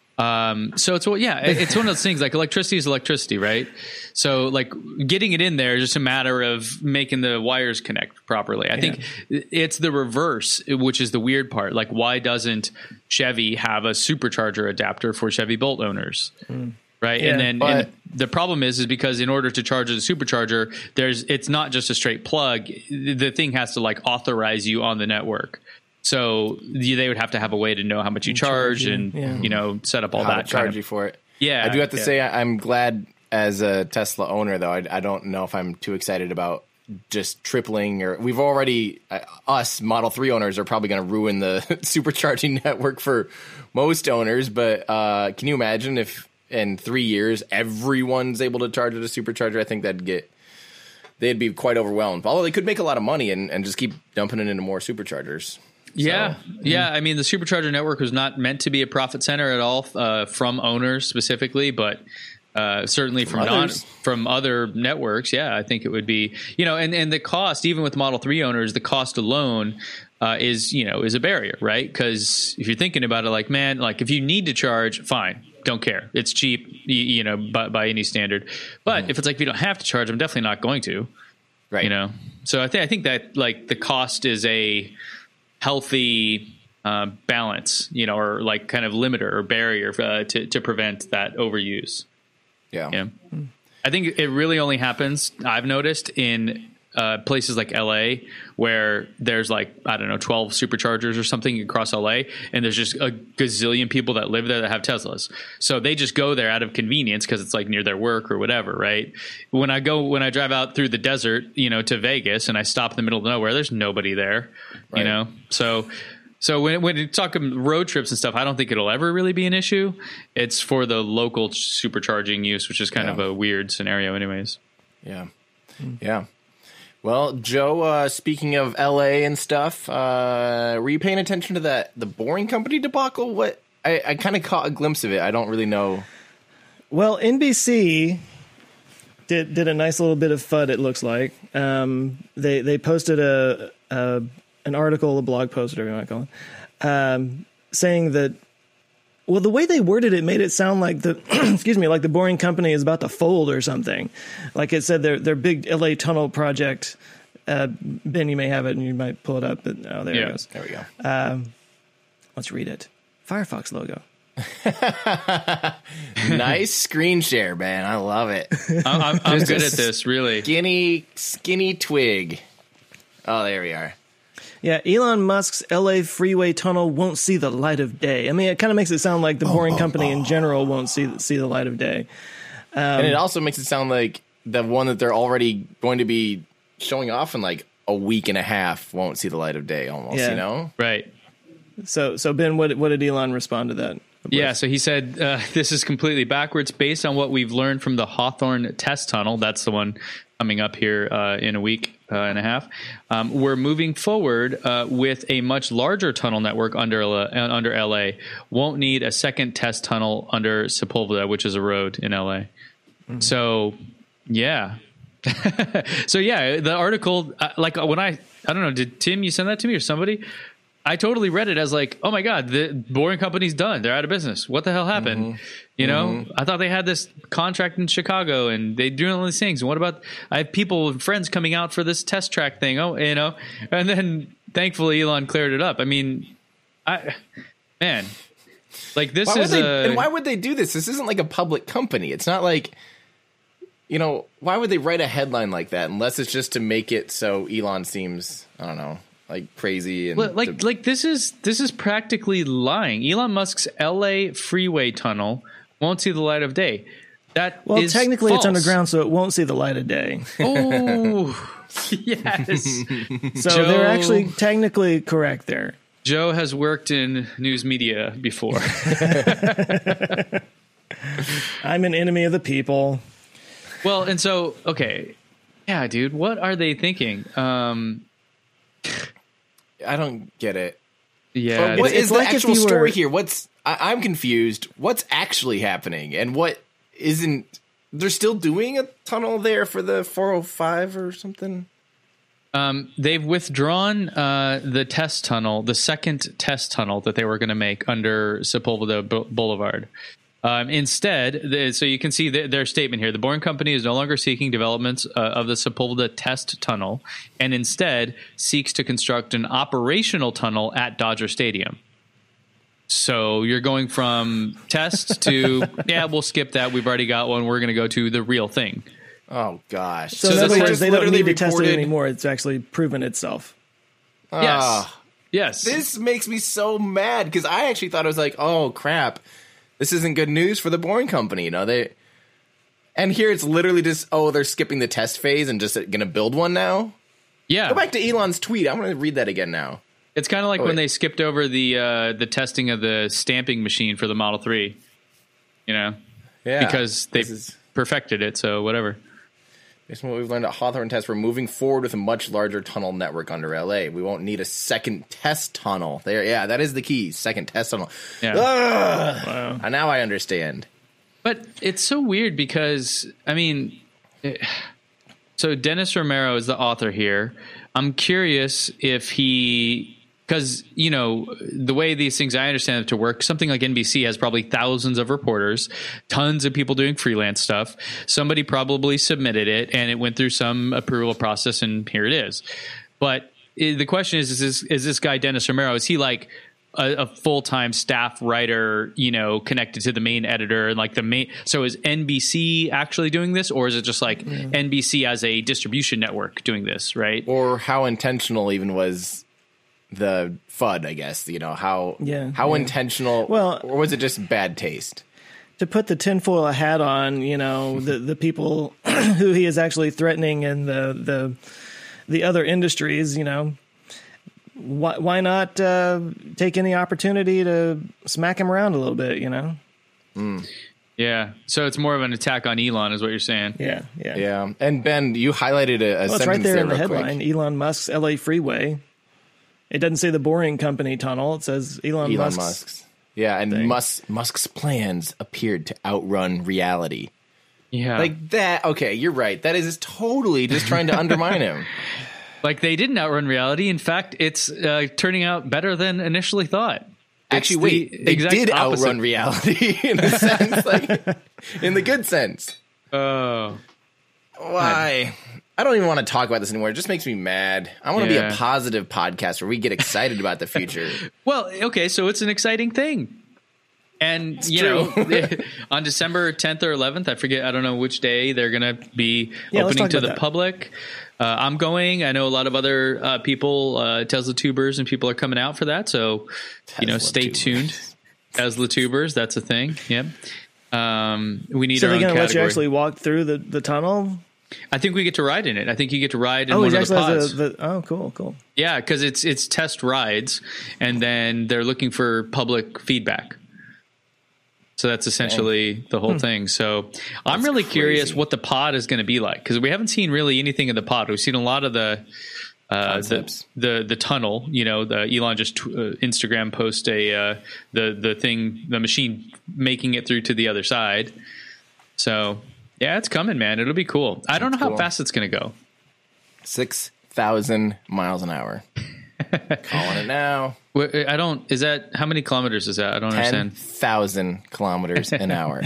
Um, so it's well, yeah, it's one of those things like electricity is electricity, right? So like getting it in there is just a matter of making the wires connect properly. I yeah. think it's the reverse, which is the weird part. Like why doesn't Chevy have a supercharger adapter for Chevy Bolt owners? Mm. Right. Yeah, and then and the problem is, is because in order to charge a supercharger, there's, it's not just a straight plug. The thing has to like authorize you on the network. So they would have to have a way to know how much you and charge, charge and, yeah. you know, set up all how that. To charge kind of, you for it. Yeah. I do have to yeah. say I'm glad as a Tesla owner, though. I, I don't know if I'm too excited about just tripling or we've already uh, us Model three owners are probably going to ruin the supercharging network for most owners. But uh, can you imagine if in three years everyone's able to charge at a supercharger? I think that'd get they'd be quite overwhelmed. Although they could make a lot of money and, and just keep dumping it into more superchargers. Yeah. So, yeah. I mean, the supercharger network was not meant to be a profit center at all uh, from owners specifically, but Uh, certainly from, From non others. from other networks, yeah, I think it would be, you know, and, and the cost, even with Model three owners, the cost alone uh, is, you know, is a barrier, right? Because if you're thinking about it, like, man, like if you need to charge, fine, don't care, it's cheap, you, you know, by, by any standard. But mm-hmm. if it's like if you don't have to charge, I'm definitely not going to, right? You know, so I think I think that like the cost is a healthy uh, balance, you know, or like kind of limiter or barrier uh, to to prevent that overuse. Yeah. Yeah. I think it really only happens, I've noticed, in uh, places like L A where there's like, I don't know, twelve superchargers or something across L A. And there's just a gazillion people that live there that have Teslas. So they just go there out of convenience because it's like near their work or whatever, right? When I go, when I drive out through the desert, you know, to Vegas and I stop in the middle of nowhere, there's nobody there, right. You know? So... So when when you talk road trips and stuff, I don't think it'll ever really be an issue. It's for the local supercharging use, which is kind yeah. of a weird scenario anyways. Yeah. Yeah. Well, Joe, uh, speaking of L A and stuff, uh, were you paying attention to that the Boring Company debacle? What I, I kind of caught a glimpse of it. I don't really know. Well, N B C did did a nice little bit of F U D, it looks like. Um, they, they posted a... a an article, a blog post, whatever you want to call it, um, saying that, well, the way they worded it made it sound like the, excuse me, like the Boring Company is about to fold or something. Like it said their their big L A tunnel project. Uh, Ben, you may have it and you might pull it up. But oh, there yeah. it goes. There we go. Um, let's read it. Firefox logo. Nice screen share, man. I love it. I'm, I'm, I'm good at this, really. Skinny, skinny twig. Oh, there we are. Yeah, Elon Musk's L A freeway tunnel won't see the light of day. I mean, it kind of makes it sound like the Boring oh, Company oh. in general won't see see the light of day. Um, and it also makes it sound like the one that they're already going to be showing off in like a week and a half won't see the light of day almost, yeah. you know? Right. So, so Ben, what, what did Elon respond to that? Yeah, so he said, uh, this is completely backwards based on what we've learned from the Hawthorne test tunnel. That's the one coming up here uh, in a week uh, and a half. Um, we're moving forward uh, with a much larger tunnel network under uh, under L A. Won't need a second test tunnel under Sepulveda, which is a road in L A. Mm-hmm. So, yeah. so, yeah, the article, uh, like when I, I don't know, did Tim, you send that to me or somebody? I totally read it as like, oh my God, the Boring Company's done. They're out of business. What the hell happened? Mm-hmm. You know, mm-hmm. I thought they had this contract in Chicago and they doing all these things. What about, I have people and friends coming out for this test track thing. Oh, you know, and then thankfully Elon cleared it up. I mean, I, man, like this why is they, a, and why would they do this? This isn't like a public company. It's not like, you know, why would they write a headline like that unless it's just to make it so Elon seems, I don't know, like crazy and like to, like this is this is practically lying. Elon Musk's L A freeway tunnel won't see the light of day. That well, is technically false. It's underground, so it won't see the light of day. Oh, yes. So Joe, they're actually technically correct there. Joe has worked in news media before. I'm an enemy of the people. Well, and so okay, yeah, dude, what are they thinking? Um. I don't get it. Yeah, what it's, is it's the like actual if you were, story here? What's I, I'm confused. What's actually happening, and what isn't? They're still doing a tunnel there for the four oh five or something. Um, they've withdrawn uh, the test tunnel, the second test tunnel that they were going to make under Sepulveda B- Boulevard. Um, instead, the, so you can see the, their statement here. The Boring Company is no longer seeking developments uh, of the Sepulveda test tunnel and instead seeks to construct an operational tunnel at Dodger Stadium. So you're going from test to, yeah, we'll skip that. We've already got one. We're going to go to the real thing. Oh, gosh. So, so in other words, they don't need to reported... test it anymore. It's actually proven itself. Yes. Uh, yes. This makes me so mad because I actually thought it was like, oh, crap. This isn't good news for the Boring Company, you know. They and here it's literally just oh they're skipping the test phase and just going to build one now. Yeah, go back to Elon's tweet. I'm going to read that again now. It's kind of like oh, when wait. they skipped over the uh, the testing of the stamping machine for the Model three. You know, yeah, because they is, perfected it. So whatever. Based on what we've learned at Hawthorne Test, we're moving forward with a much larger tunnel network under L A. We won't need a second test tunnel. There, yeah, that is the key. Second test tunnel. Yeah. Wow. And now I understand. But it's so weird because, I mean, it, so Dennis Romero is the author here. I'm curious if he, because, you know, the way these things, I understand it to work, something like N B C has probably thousands of reporters, tons of people doing freelance stuff. Somebody probably submitted it and it went through some approval process and here it is. But the question is, is this, is this guy, Dennis Romero, is he like a, a full-time staff writer, you know, connected to the main editor and like the main, so is N B C actually doing this, or is it just like yeah. N B C as a distribution network doing this, right? Or how intentional even was the F U D, I guess, you know, how, yeah, how yeah. intentional, well, or was it just bad taste? To put the tinfoil hat on, you know, the, the people who he is actually threatening and the, the, the other industries, you know, why, why not uh, take any opportunity to smack him around a little bit, you know? Mm. Yeah. So it's more of an attack on Elon is what you're saying. Yeah. Yeah. Yeah. And Ben, you highlighted a, a well, sentence it's right there, there in the real headline, quick. Elon Musk's L A freeway. It doesn't say the Boring Company tunnel. It says Elon, Elon Musk's. Musk's. Yeah. And Musk, Musk's plans appeared to outrun reality. Yeah. Like that. Okay. You're right. That is totally just trying to undermine him. Like they didn't outrun reality. In fact, it's uh, turning out better than initially thought. Actually, It's wait, they did opposite. outrun reality in a sense, like in the good sense. Oh, why? I don't even want to talk about this anymore. It just makes me mad. I want to Yeah. be a positive podcast where we get excited about the future. Well, okay, so it's an exciting thing. And, It's you true. know, on December tenth or eleventh, I forget, I don't know which day they're going to be Yeah, let's opening talk to about the that. public. Uh, I'm going. I know a lot of other uh, people, uh, Tesla tubers and people are coming out for that. So, you know, Tesla stay tubers. tuned. Tesla tubers, that's a thing. Yep. Um, we need So our they're own going to let category. you actually walk through the, the tunnel? I think we get to ride in it. I think you get to ride in Oh, one he of the actually pods. has the, the, oh, cool, cool. Yeah, because it's it's test rides, and then they're looking for public feedback. So that's essentially the whole thing. So I'm really curious crazy. what the pod is going to be like, because we haven't seen really anything of the pod. We've seen a lot of the uh, the, Concepts. the the tunnel. You know, the Elon just tw- uh, Instagram post a uh, the the thing, the machine making it through to the other side. So yeah, it's coming, man. It'll be cool. I don't know how cool. fast it's going to go. six thousand miles an hour. Calling it now. Wait, I don't. Is that how many kilometers is that? I don't ten understand. thousand kilometers an hour.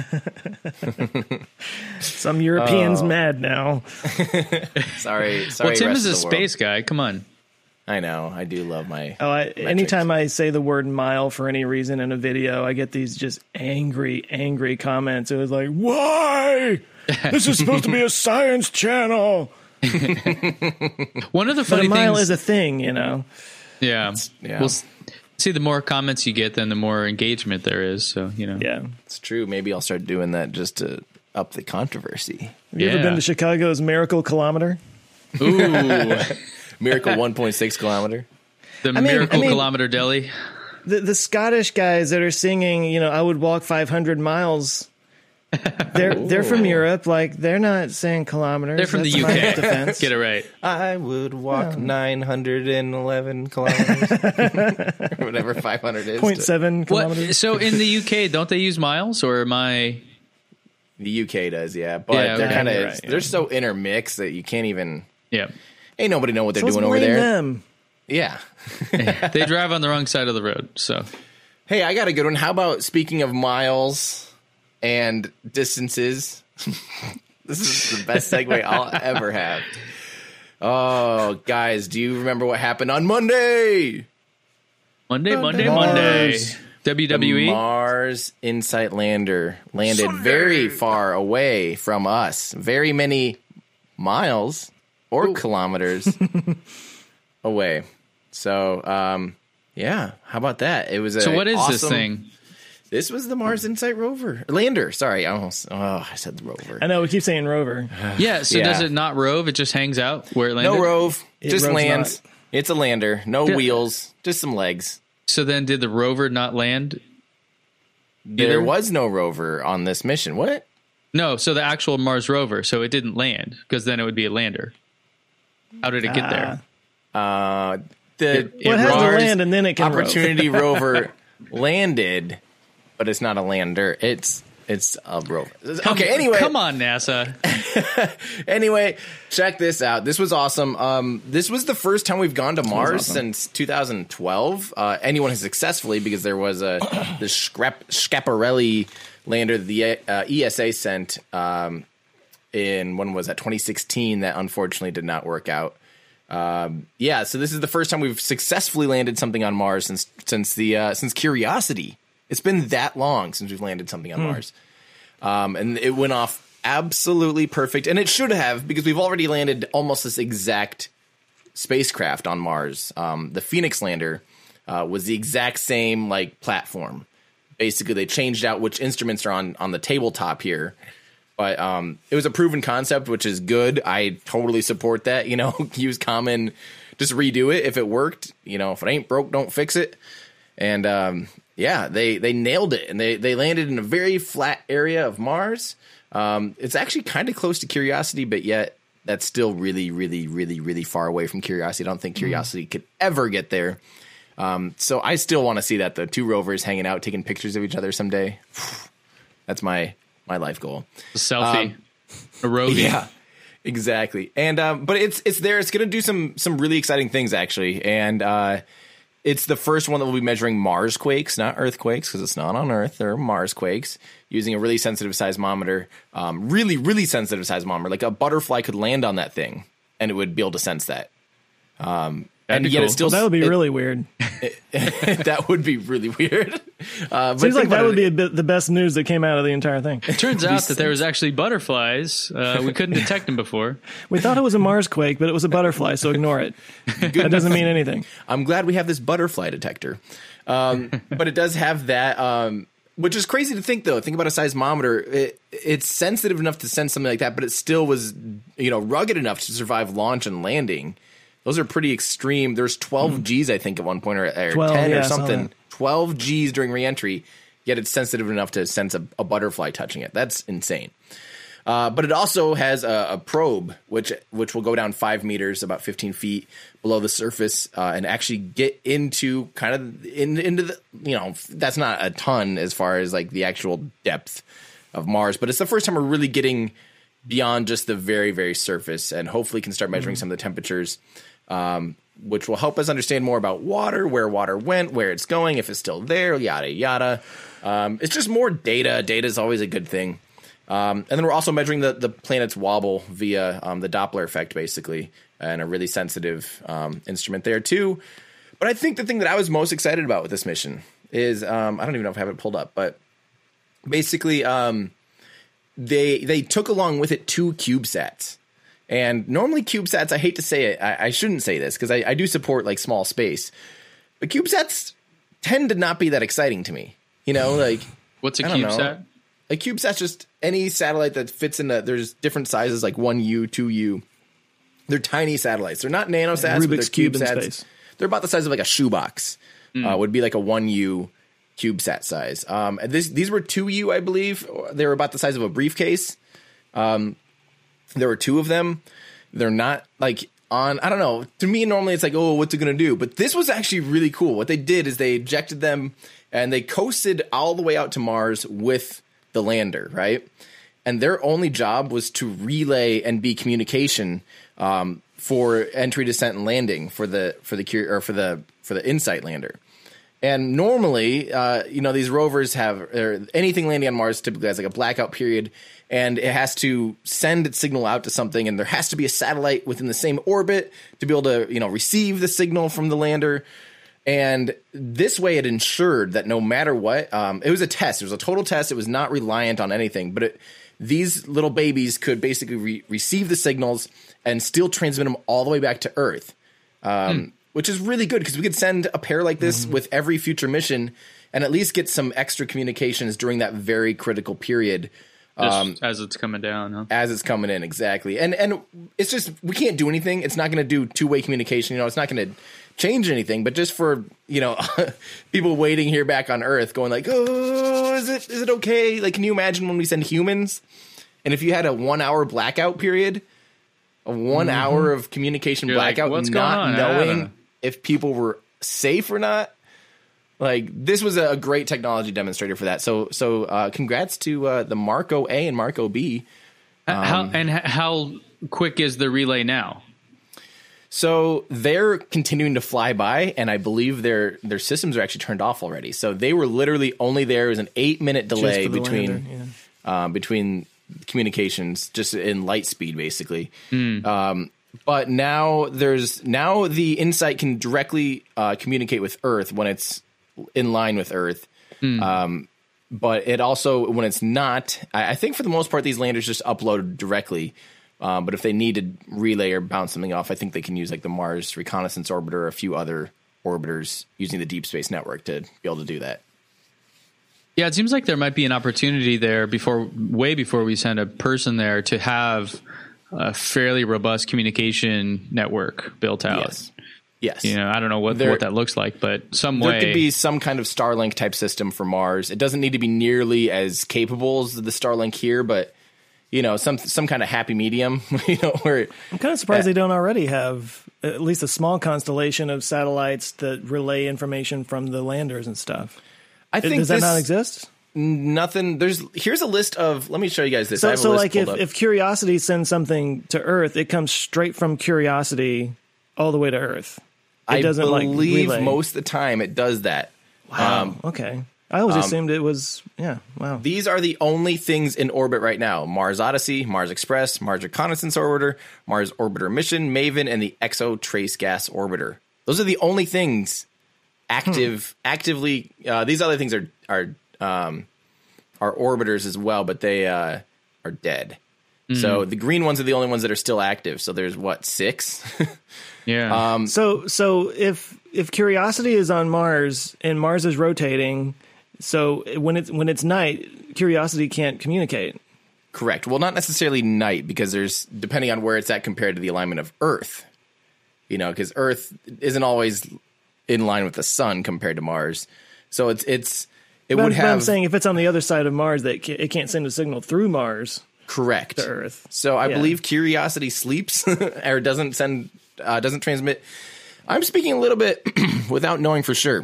Some Europeans Oh. mad now. Sorry. Sorry. Well, Tim rest is a of the world. space guy. Come on. I know. I do love my. Oh, I, anytime I say the word mile for any reason in a video, I get these just angry, angry comments. It was like, why? This is supposed to be a science channel. One of the But funny a mile things is a thing, you know. Yeah. yeah. Well, s- see, the more comments you get, then the more engagement there is. So, you know. Yeah. It's true. Maybe I'll start doing that just to up the controversy. Have you ever Yeah. been to Chicago's Miracle Kilometer? Ooh. Miracle one point six kilometer. The mean- Miracle I mean- Kilometer Deli. The the Scottish guys that are singing, you know, I would walk five hundred miles. They're they're from Europe. Like, they're not saying kilometers. They're from the That's U my K. defense. Get it right. I would walk nine hundred eleven kilometers. Or whatever five hundred is. Point to- seven kilometers. What? So in the U K, don't they use miles, or am I? The U K does, yeah. But Yeah, they're okay. kind of, You're right, yeah. they're so intermixed that you can't even, Yeah. ain't nobody know what they're So let's doing over blame there. them. Yeah. They drive on the wrong side of the road. So Hey, I got a good one. How about speaking of miles and distances? This is the best segue I'll ever have. Oh, guys, do you remember what happened on Monday? Monday, Monday, Mars. Monday. W W The E. Mars Insight lander landed very far away from us, very many miles or kilometers away. So, um, yeah, how about that? It was a So what is awesome, this thing? This was the Mars Insight rover lander. Sorry, I almost oh I said the rover. I know we keep saying rover. Yeah. So Yeah. does it not rove? It just hangs out where it landed. No rove, It just roves lands. not. It's a lander, no Yeah. wheels, just some legs. So then, did the rover not land? There Either? was no rover on this mission. What? No. So the actual Mars rover. So it didn't land because then it would be a lander. How did it get there? Uh, the It- Well, it has to Mars land and then it can rove. Opportunity rover landed, but it's not a lander. It's It's a rover. Come, okay, anyway. Come on, NASA. Anyway, check this out. This was awesome. Um, this was the first time we've gone to Mars awesome. since two thousand twelve. Uh, anyone has successfully, because there was a the Scrap, Schiaparelli lander the uh, E S A sent um, in, when was that, twenty sixteen, that unfortunately did not work out. Um, yeah, so this is the first time we've successfully landed something on Mars since since the uh, since Curiosity. It's been that long since we've landed something on hmm. Mars. Um, and it went off absolutely perfect. And it should have, because we've already landed almost this exact spacecraft on Mars. Um, the Phoenix lander uh, was the exact same like platform. Basically, they changed out which instruments are on, on the tabletop here. But um, it was a proven concept, which is good. I totally support that. You know, use common, just redo it if it worked. You know, if it ain't broke, don't fix it. And um, yeah, they they nailed it, and they they landed in a very flat area of Mars. Um, it's actually kind of close to Curiosity, but yet that's still really, really, really, really far away from Curiosity. I don't think Curiosity mm. could ever get there. Um, so I still want to see that, though. Two rovers hanging out, taking pictures of each other someday. That's my my life goal. A selfie, um, a roadie. Yeah, exactly. And um, but it's it's there. It's going to do some some really exciting things, actually, and. Uh, It's the first one that will be measuring Mars quakes, not earthquakes, because it's not on Earth. They're Mars quakes, using a really sensitive seismometer, um, really, really sensitive seismometer. Like a butterfly could land on that thing, and it would be able to sense that. Um, and yet cool. it's still well, that would be it, really weird. It, that would be really weird. Uh, but Seems like that would it, be a bit, the best news that came out of the entire thing. It turns out that there was actually butterflies. Uh, we couldn't detect them before. We thought it was a Mars quake, but it was a butterfly, so ignore it. That doesn't mean anything. I'm glad we have this butterfly detector. Um, but it does have that, um, which is crazy to think, though. Think about a seismometer. It, it's sensitive enough to sense something like that, but it still was, you know, rugged enough to survive launch and landing. Those are pretty extreme. There's twelve G's, I think, at one point, or, or twelve, ten yeah, or something. twelve G's during reentry, yet it's sensitive enough to sense a, a butterfly touching it. That's insane. Uh, but it also has a, a probe, which which will go down five meters, about fifteen feet below the surface, uh, and actually get into kind of in, into the, you know, that's not a ton as far as like the actual depth of Mars, but it's the first time we're really getting beyond just the very, very surface, and hopefully can start measuring mm-hmm. some of the temperatures. Um, which will help us understand more about water, where water went, where it's going, if it's still there, yada, yada. Um, it's just more data. Data is always a good thing. Um, and then we're also measuring the, the planet's wobble via um, the Doppler effect, basically, and a really sensitive um, instrument there, too. But I think the thing that I was most excited about with this mission is, um, I don't even know if I have it pulled up, but basically um, they they took along with it two CubeSats. And normally CubeSats, I hate to say it, I, I shouldn't say this, because I, I do support like small space, but CubeSats tend to not be that exciting to me. You know, like what's a CubeSat? A CubeSat's just any satellite that fits in. A, there's different sizes, like one U, two U. They're tiny satellites. They're not nanosats. Rubik's but they're Cube in CubeSats. space. They're about the size of like a shoebox. Mm. Uh, would be like a one U CubeSat size. Um, and this, these were two U, I believe. They were about the size of a briefcase. Um. There were two of them. They're not like on, I don't know. To me, normally it's like, oh, what's it going to do? But this was actually really cool. What they did is they ejected them and they coasted all the way out to Mars with the lander, right? And their only job was to relay and be communication um, for entry, descent, and landing for the for the or for the for the InSight lander. And normally, uh, you know, these rovers have or anything landing on Mars typically has like a blackout period. And it has to send its signal out to something, and there has to be a satellite within the same orbit to be able to, you know, receive the signal from the lander. And this way, it ensured that no matter what, um, it was a test. It was a total test. It was not reliant on anything. But it, these little babies could basically re- receive the signals and still transmit them all the way back to Earth, um, hmm. which is really good because we could send a pair like this mm-hmm. with every future mission and at least get some extra communications during that very critical period. Um, as it's coming down, huh? As it's coming in, exactly. And and it's just, we can't do anything. It's not going to do two-way communication. You know, it's not going to change anything. But just for, you know, people waiting here back on Earth going like, oh, is it is it okay? Like, can you imagine when we send humans? And if you had a one-hour blackout period, a one mm-hmm. hour of communication You're blackout, like, what's not going on? knowing if people were safe or not. Like this was a great technology demonstrator for that. So so uh, congrats to uh, the Marco A and Marco B. Um, how, and how quick is the relay now? So they're continuing to fly by, and I believe their their systems are actually turned off already. So they were literally only there. It was an eight minute delay between lander, yeah. uh, between communications, just in light speed, basically. Mm. Um, but now there's now the InSight can directly uh, communicate with Earth when it's in line with Earth. Mm. Um, but it also, when it's not, I, I think for the most part these landers just upload directly. Um, but if they need to relay or bounce something off, I think they can use like the Mars Reconnaissance Orbiter or a few other orbiters using the Deep Space Network to be able to do that. Yeah, it seems like there might be an opportunity there before, way before we send a person there, to have a fairly robust communication network built out. Yes. Yes. You know, I don't know what, there, what that looks like, but some there way. There could be some kind of Starlink type system for Mars. It doesn't need to be nearly as capable as the Starlink here, but you know, some some kind of happy medium. You know, where I'm kind of surprised uh, they don't already have at least a small constellation of satellites that relay information from the landers and stuff. I think does this, that not exist? Nothing. There's here's a list of. Let me show you guys this. So, I have a so list like if, up. if Curiosity sends something to Earth, it comes straight from Curiosity all the way to Earth. It I doesn't believe like relay. most of the time it does that. Wow. Um, okay. I always um, assumed it was, yeah, wow. These are the only things in orbit right now. Mars Odyssey, Mars Express, Mars Reconnaissance Orbiter, Mars Orbiter Mission, Maven, and the Exo Trace Gas Orbiter. Those are the only things active, hmm. actively. Uh, these other things are are um, are orbiters as well, but they uh, are dead. Mm-hmm. So the green ones are the only ones that are still active. So there's what, six? Yeah. Um, so so if if Curiosity is on Mars and Mars is rotating. So when it's when it's night, Curiosity can't communicate. Correct. Well, not necessarily night, because there's depending on where it's at compared to the alignment of Earth. You know, because Earth isn't always in line with the sun compared to Mars. So it's it's it but would I'm, have. But I'm saying if it's on the other side of Mars, that it can't send a signal through Mars. Correct. To Earth. So I yeah. believe Curiosity sleeps or doesn't send uh, doesn't transmit. I'm speaking a little bit without knowing for sure,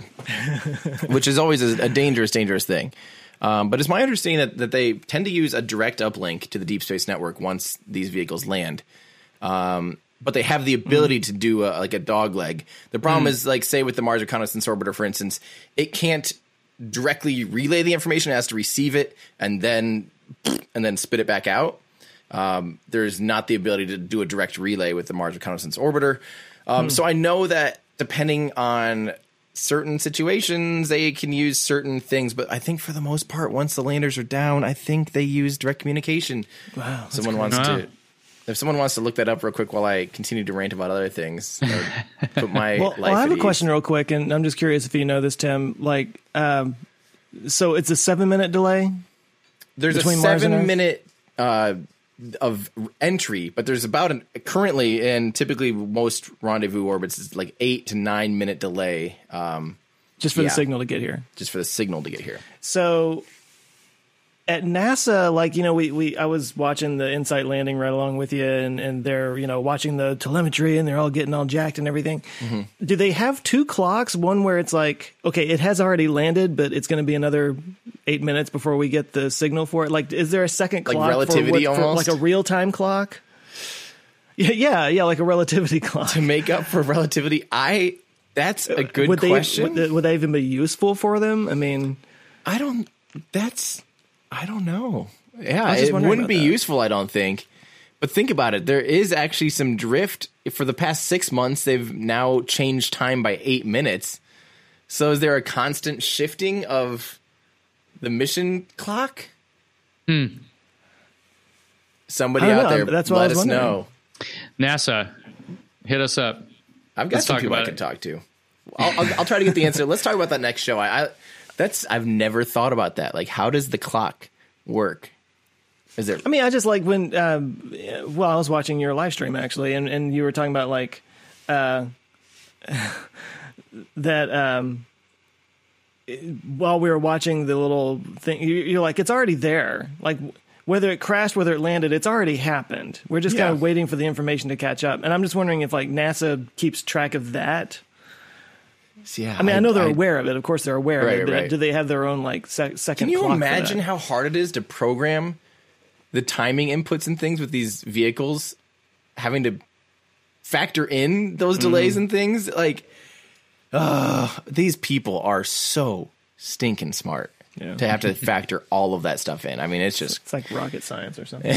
which is always a, a dangerous, dangerous thing. Um, but it's my understanding that, that they tend to use a direct uplink to the Deep Space Network once these vehicles land. Um, but they have the ability mm. to do a, like a dog leg. The problem mm. is, like, say with the Mars Reconnaissance Orbiter, for instance, it can't directly relay the information. It has to receive it and then and then spit it back out. Um, there's not the ability to do a direct relay with the Mars Reconnaissance Orbiter. Um, hmm. So I know that depending on certain situations, they can use certain things. But I think for the most part, once the landers are down, I think they use direct communication. Wow. Someone crazy. wants wow. to, if someone wants to look that up real quick while I continue to rant about other things, or put my well, life well, I have at a question ease. real quick, and I'm just curious if you know this, Tim. Like, um, so it's a seven minute delay. There's a seven minute. Uh, of entry, but there's about an currently and typically most rendezvous orbits is like eight to nine minute delay. Um, just for yeah, the signal to get here. Just for the signal to get here. So at NASA, like, you know, we, we I was watching the InSight landing right along with you, and, and they're, you know, watching the telemetry and they're all getting all jacked and everything. Mm-hmm. Do they have two clocks? One where it's like, okay, it has already landed, but it's going to be another eight minutes before we get the signal for it. Like, is there a second clock? Like relativity for what, for almost? like a real time clock? Yeah, yeah, yeah, like a relativity clock. To make up for relativity, I that's a good would question. They, would, would they even be useful for them? I mean, I don't, that's, I don't know. Yeah, it wouldn't be that. useful, I don't think. But think about it. There is actually some drift. For the past six months, they've now changed time by eight minutes. So is there a constant shifting of the mission clock? Hmm. Somebody out know. there, That's what let I was us wondering. know. NASA, hit us up. I've got Let's some talk people I about can it. talk to. I'll, I'll, I'll try to get the answer. Let's talk about that next show. I, I that's I've never thought about that. Like, how does the clock work? Is there? I mean, I just like when, um, well, I was watching your live stream actually, and, and you were talking about like, uh, that, um, while we were watching the little thing, you- you're like, it's already there. Like, whether it crashed, whether it landed, it's already happened. We're just Yeah. kind of waiting for the information to catch up. And I'm just wondering if like NASA keeps track of that. Yeah, I mean, I, I know they're I, aware of it. Of course, they're aware right, of it. But right. do they have their own like sec- second? Can you clock for imagine that? how hard it is to program the timing inputs and things with these vehicles, having to factor in those delays mm. and things? Like, uh, these people are so stinking smart yeah. to have to factor all of that stuff in. I mean, it's just it's like rocket science or something.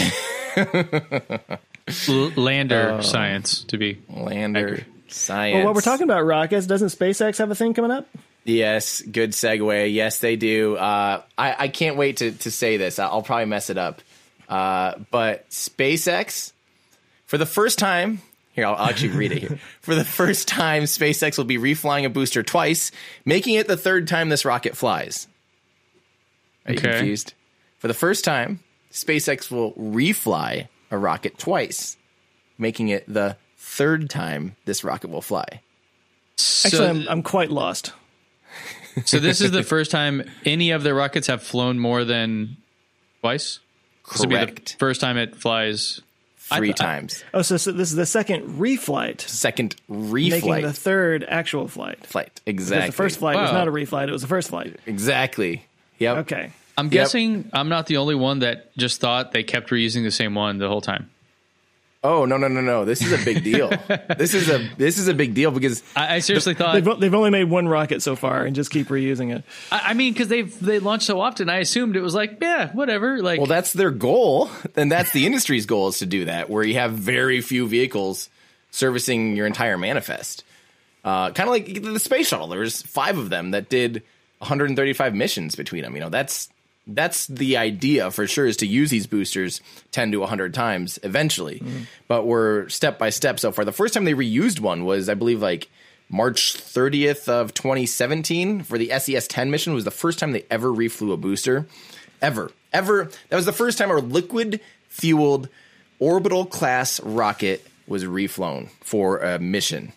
Lander uh, science to be lander accurate. Science. Well, while we're talking about rockets, doesn't SpaceX have a thing coming up? Yes, good segue. Yes, they do. Uh, I, I can't wait to, to say this. I'll probably mess it up. Uh, but SpaceX, for the first time, here, I'll, I'll actually read it here. For the first time, SpaceX will be reflying a booster twice, making it the third time this rocket flies. Are you okay. confused? For the first time, SpaceX will refly a rocket twice, making it the third time this rocket will fly. So, Actually, I'm, I'm quite lost. So this is the first time any of the rockets have flown more than twice? Correct. This will be the first time it flies three th- times. I, oh, so, so this is the second reflight. Second reflight. Making the third actual flight. Flight, exactly. Because the first flight wow. was not a reflight, it was the first flight. Exactly. Yep. Okay. I'm yep. guessing I'm not the only one that just thought they kept reusing the same one the whole time. Oh no no no no! This is a big deal. this is a this is a big deal because I, I seriously the, thought they've, they've only made one rocket so far and just keep reusing it. I, I mean, because they've they launched so often, I assumed it was like yeah, whatever. Like, well, that's their goal, and that's the industry's goal is to do that, where you have very few vehicles servicing your entire manifest. Uh, kind of like the space shuttle. There was five of them that did one hundred thirty-five missions between them. You know, that's. That's the idea for sure, is to use these boosters ten to one hundred times eventually. Mm. But we're step by step so far. The first time they reused one was, I believe, like March thirtieth of twenty seventeen for the S E S ten mission. Was the first time they ever reflew a booster. Ever. Ever. That was the first time our liquid-fueled orbital class rocket was reflown for a mission.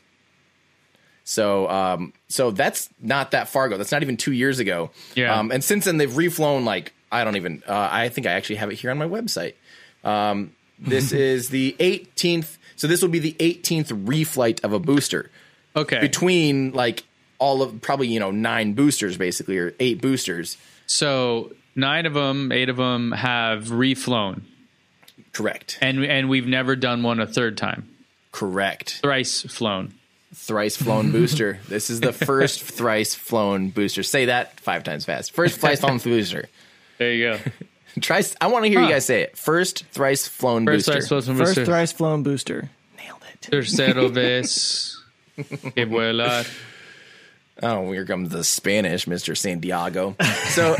So, um, so that's not that far ago. That's not even two years ago. Yeah. Um, and since then they've reflown like, I don't even, uh, I think I actually have it here on my website. Um, this is the eighteenth. So this will be the eighteenth reflight of a booster. Okay. Between like all of probably, you know, nine boosters basically, or eight boosters. So nine of them, eight of them have reflown. Correct. And, and we've never done one a third time. Correct. Thrice flown. Thrice flown booster. This is the first thrice flown booster. Say that five times fast. First thrice flown booster. There you go. Try. I want to hear huh. you guys say it. First thrice flown First booster. Thrice flown First booster. thrice flown booster. Nailed it. Tercero vez que vuela. Oh, here comes the Spanish, Mister Santiago. So,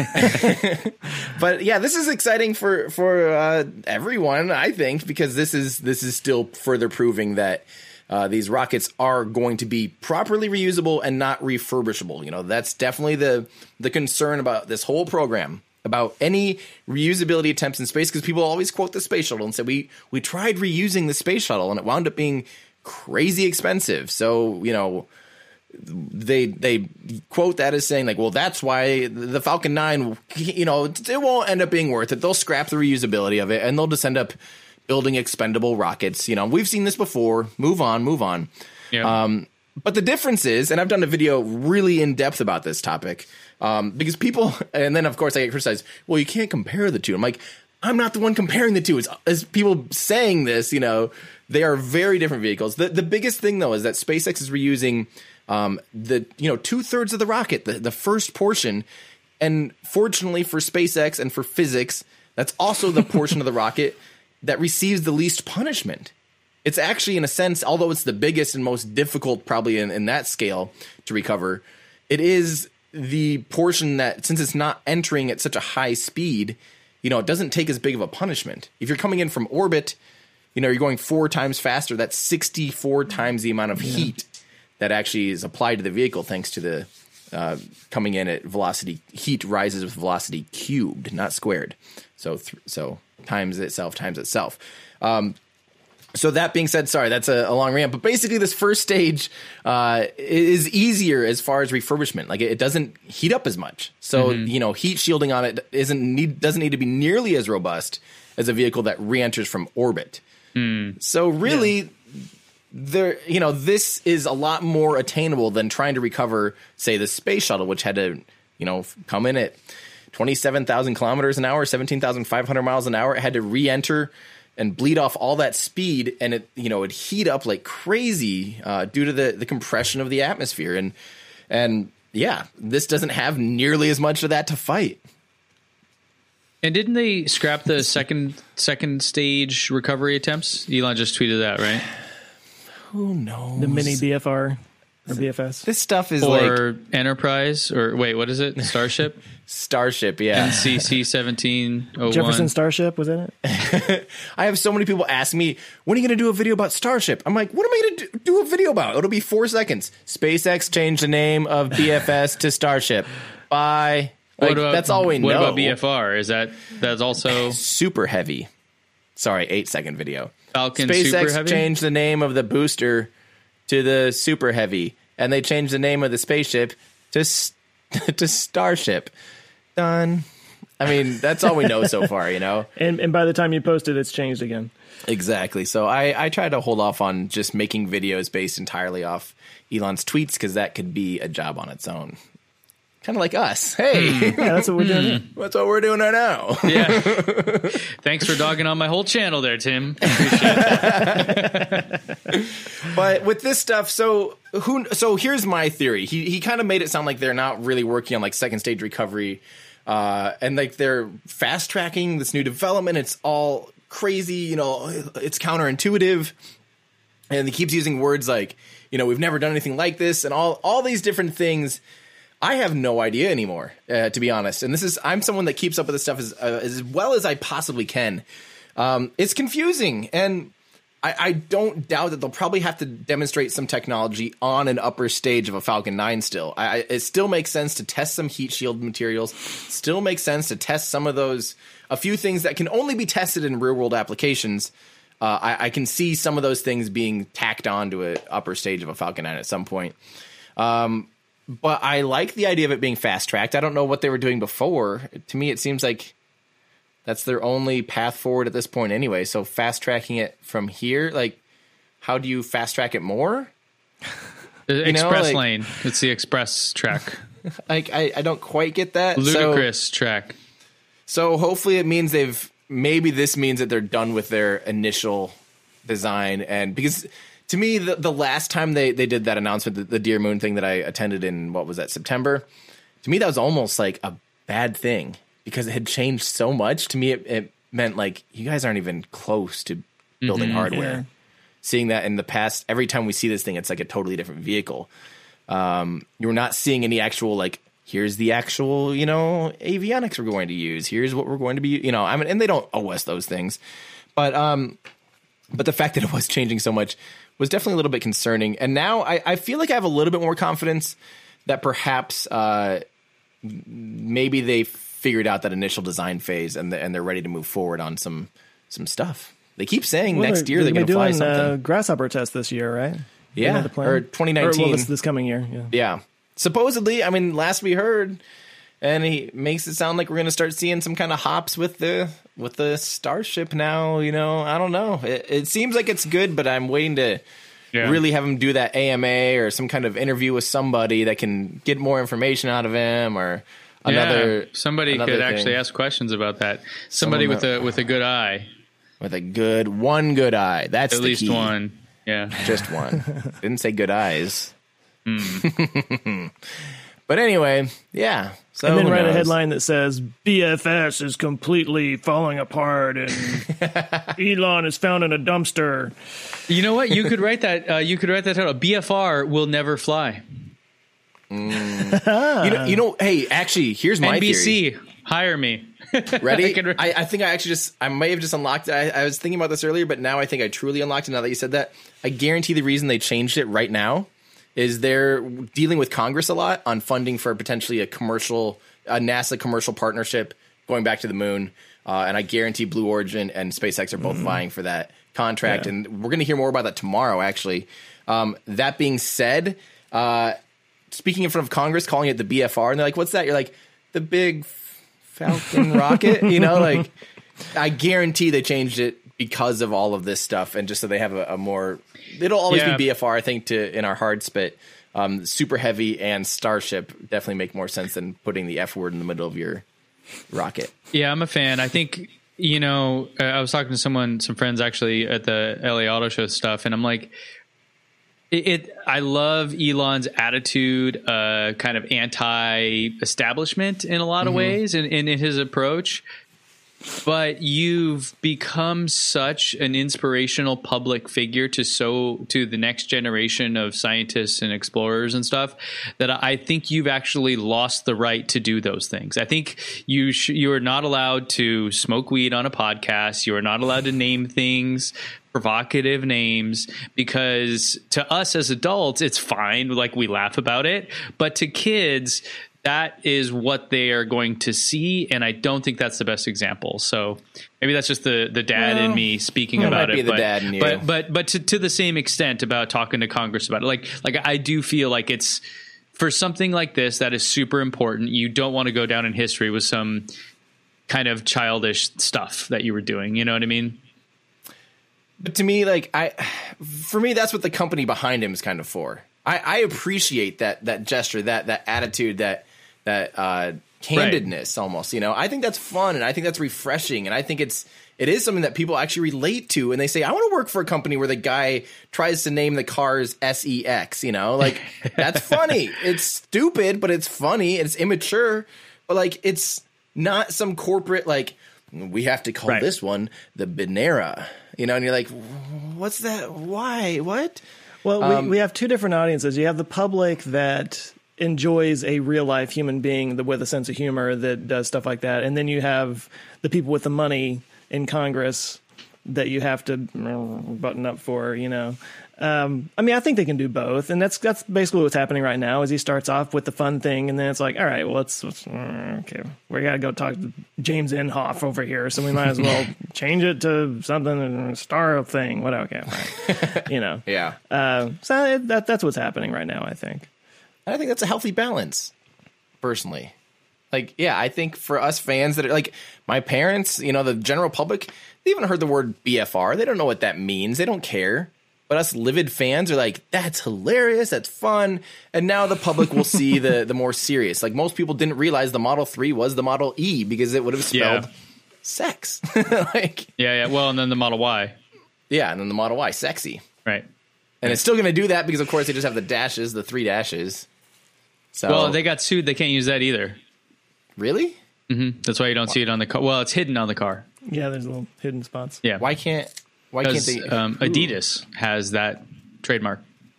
but yeah, this is exciting for for uh, everyone, I think, because this is this is still further proving that. Uh, these rockets are going to be properly reusable and not refurbishable. You know, that's definitely the the concern about this whole program, about any reusability attempts in space, because people always quote the space shuttle and say, we, we tried reusing the space shuttle and it wound up being crazy expensive. So, you know, they they quote that as saying like, well, that's why the Falcon nine, you know, it won't end up being worth it. They'll scrap the reusability of it and they'll just end up building expendable rockets. You know, we've seen this before. Move on, move on. Yeah. Um, but the difference is, and I've done a video really in depth about this topic, um, because people, and then of course I get criticized, well, you can't compare the two. I'm like, I'm not the one comparing the two. It's as people saying this, you know, they are very different vehicles. The the biggest thing though is that SpaceX is reusing um, the, you know, two thirds of the rocket, the, the first portion. And fortunately for SpaceX and for physics, that's also the portion of the rocket that receives the least punishment. It's actually, in a sense, although it's the biggest and most difficult probably in, in that scale to recover, it is the portion that, since it's not entering at such a high speed, you know, it doesn't take as big of a punishment. If you're coming in from orbit, you know, you're going four times faster. That's sixty-four times the amount of yeah. heat that actually is applied to the vehicle thanks to the uh, coming in at velocity. Heat rises with velocity cubed, not squared. So, th- so times itself times itself. Um, so that being said, sorry, that's a, a long rant, but basically this first stage uh, is easier as far as refurbishment. Like it, it doesn't heat up as much. So, mm-hmm. you know, heat shielding on it isn't need, doesn't need to be nearly as robust as a vehicle that re-enters from orbit. Mm. So really, yeah. there, you know, this is a lot more attainable than trying to recover, say, the space shuttle, which had to, you know, come in at twenty-seven thousand kilometers an hour, seventeen thousand five hundred miles an hour. It had to re-enter and bleed off all that speed, and it, you know, it'd heat up like crazy uh, due to the, the compression of the atmosphere. And, and yeah, this doesn't have nearly as much of that to fight. And didn't they scrap the second second stage recovery attempts? Elon just tweeted that, right? Who knows? The mini B F R or B F S. This stuff is or like Enterprise, or wait, what is it? Starship? Starship, yeah. N C C seventeen oh one. Jefferson Starship was in it. I have so many people ask me, when are you going to do a video about Starship? I'm like, what am I going to do a video about? It'll be four seconds. SpaceX changed the name of B F S to Starship. Bye. Like, about, that's all we know. What about B F R? Is that that's also super heavy? Sorry, eight second video. Falcon SpaceX Super Heavy? changed the name of the booster to the Super Heavy, and they changed the name of the spaceship to to Starship. Done. I mean, that's all we know so far, you know. And and by the time you post it, it's changed again. Exactly. So I I try to hold off on just making videos based entirely off Elon's tweets, because that could be a job on its own. Kind of like us. Hey, Yeah, that's what we're doing. here. that's what we're doing right now. Yeah. Thanks for dogging on my whole channel there, Tim. Appreciate that. But with this stuff, so who? So here's my theory. He he kind of made it sound like they're not really working on like second stage recovery, uh, and like they're fast tracking this new development. It's all crazy, you know. It's counterintuitive, and he keeps using words like, you know, we've never done anything like this, and all all these different things. I have no idea anymore, uh, to be honest. And this is, I'm someone that keeps up with this stuff as, uh, as well as I possibly can. Um, it's confusing. And I, I don't doubt that they'll probably have to demonstrate some technology on an upper stage of a Falcon nine still. I, it still makes sense to test some heat shield materials. Still makes sense to test some of those, a few things that can only be tested in real world applications. Uh, I, I can see some of those things being tacked on to an upper stage of a Falcon nine at some point. Um, But I like the idea of it being fast tracked. I don't know what they were doing before. To me, it seems like that's their only path forward at this point anyway. So fast tracking it from here, like, how do you fast track it more? The You know, express like- lane. It's the express track. Like, I, I don't quite get that. Ludicrous So, track. so hopefully it means they've, maybe this means that they're done with their initial design. And because to me, the, the last time they, they did that announcement, the, the Dear Moon thing that I attended in, what was that, September? To me, that was almost like a bad thing because it had changed so much. To me, it, it meant like, you guys aren't even close to building Mm-hmm, hardware. yeah. Seeing that in the past, every time we see this thing, it's like a totally different vehicle. Um, you're not seeing any actual, like, here's the actual, you know, avionics we're going to use. Here's what we're going to be, you know, I mean, and they don't owe us those things. But, um, but the fact that it was changing so much was definitely a little bit concerning. And now I, I feel like I have a little bit more confidence that perhaps uh, maybe they figured out that initial design phase and the, and they're ready to move forward on some some stuff. They keep saying Well, next year they're, they're going to fly doing something. Uh, grasshopper test this year, right? Yeah, Isn't that the plan? or twenty nineteen. Or, well, this, this coming year. Yeah. Yeah. Supposedly, I mean, last we heard, and he makes it sound like we're going to start seeing some kind of hops with the with the Starship now. You know, I don't know. It, it seems like it's good, but I'm waiting to Yeah. really have him do that A M A or some kind of interview with somebody that can get more information out of him or another. Yeah, somebody another could thing. actually ask questions about that. Somebody Someone with that- a with a good eye, with a good one good eye. That's at the least key. one. Yeah. Just one. Didn't say good eyes. Hmm. But anyway, yeah. So And then who write a knows? headline that says B F S is completely falling apart and Elon is found in a dumpster. You know what? You could write that. Uh, you could write that title. B F R will never fly. You know, you know. Hey, actually, here's my N B theory. C, hire me. Ready? I could- I, I think I actually just, I may have just unlocked it. I, I was thinking about this earlier, but now I think I truly unlocked it now that you said that. I guarantee the reason they changed it right now is they're dealing with Congress a lot on funding for potentially a commercial, a NASA commercial partnership going back to the moon. Uh, and I guarantee Blue Origin and SpaceX are both Mm-hmm. vying for that contract. And we're going to hear more about that tomorrow, actually. Um, that being said, uh, speaking in front of Congress, calling it the B F R, and they're like, what's that? You're like, the big Falcon rocket, you know, like I guarantee they changed it because of all of this stuff, and just so they have a, a more, it'll always Yeah. be B F R, I think, to in our hearts, but um, Super Heavy and Starship definitely make more sense than putting the F word in the middle of your rocket. Yeah, I'm a fan. I think, you know, uh, I was talking to someone, some friends actually at the L A Auto Show stuff, and I'm like, it, it I love Elon's attitude, uh, kind of anti-establishment in a lot of Mm-hmm. ways, and in, in his approach. But you've become such an inspirational public figure to so to the next generation of scientists and explorers and stuff that I think you've actually lost the right to do those things. I think you sh- you are not allowed to smoke weed on a podcast. You are not allowed to name things provocative names, because to us as adults, it's fine. Like, we laugh about it, but to kids, that is what they are going to see, and I don't think that's the best example. So maybe that's just the, the dad Well, in me speaking it about might be it. the but, dad in you. but but but to, to the same extent about talking to Congress about it. Like like I do feel like it's, for something like this that is super important, you don't want to go down in history with some kind of childish stuff that you were doing. You know what I mean? But to me, like, I, for me, that's what the company behind him is kind of for. I, I appreciate that that gesture, that that attitude, that that uh, candidness, right. almost. You know, I think that's fun, and I think that's refreshing, and I think it's it is something that people actually relate to, and they say, I want to work for a company where the guy tries to name the cars S E X. You know, like, that's funny. It's stupid, but it's funny. It's immature, but like, it's not some corporate like, we have to call right. this one the Binera. You know, and you're like, what's that? Why? What? Well, Um, we, we have two different audiences. You have the public that enjoys a real life human being that, with a sense of humor, that does stuff like that. And then you have the people with the money in Congress that you have to button up for, you know. Um, I mean, I think they can do both. And that's that's basically what's happening right now, is he starts off with the fun thing, and then it's like, all right, well, let's, let's okay, we got to go talk to James Inhofe over here, so we might as well change it to something, a star thing, whatever. Okay, fine. You know. Yeah. Uh, so that that's what's happening right now, I think. I think that's a healthy balance, personally. Like, yeah, I think for us fans that are like my parents, you know, the general public, they haven't heard the word B F R. They don't know what that means. They don't care. But us livid fans are like, that's hilarious, that's fun. And now the public will see the the more serious. Like, most people didn't realize the Model three was the Model E because it would have spelled Yeah. sex. Like, Yeah, yeah. Well, and then the Model Y. yeah, and then the Model Y, sexy. Right. And it's still going to do that because, of course, they just have the dashes, the three dashes. So, Well, they got sued. They can't use that either. really? hmm That's why you don't see it on the car. Well, it's hidden on the car. Yeah, there's little hidden spots. Yeah. Why can't why can't Because they? um, Adidas has that trademark.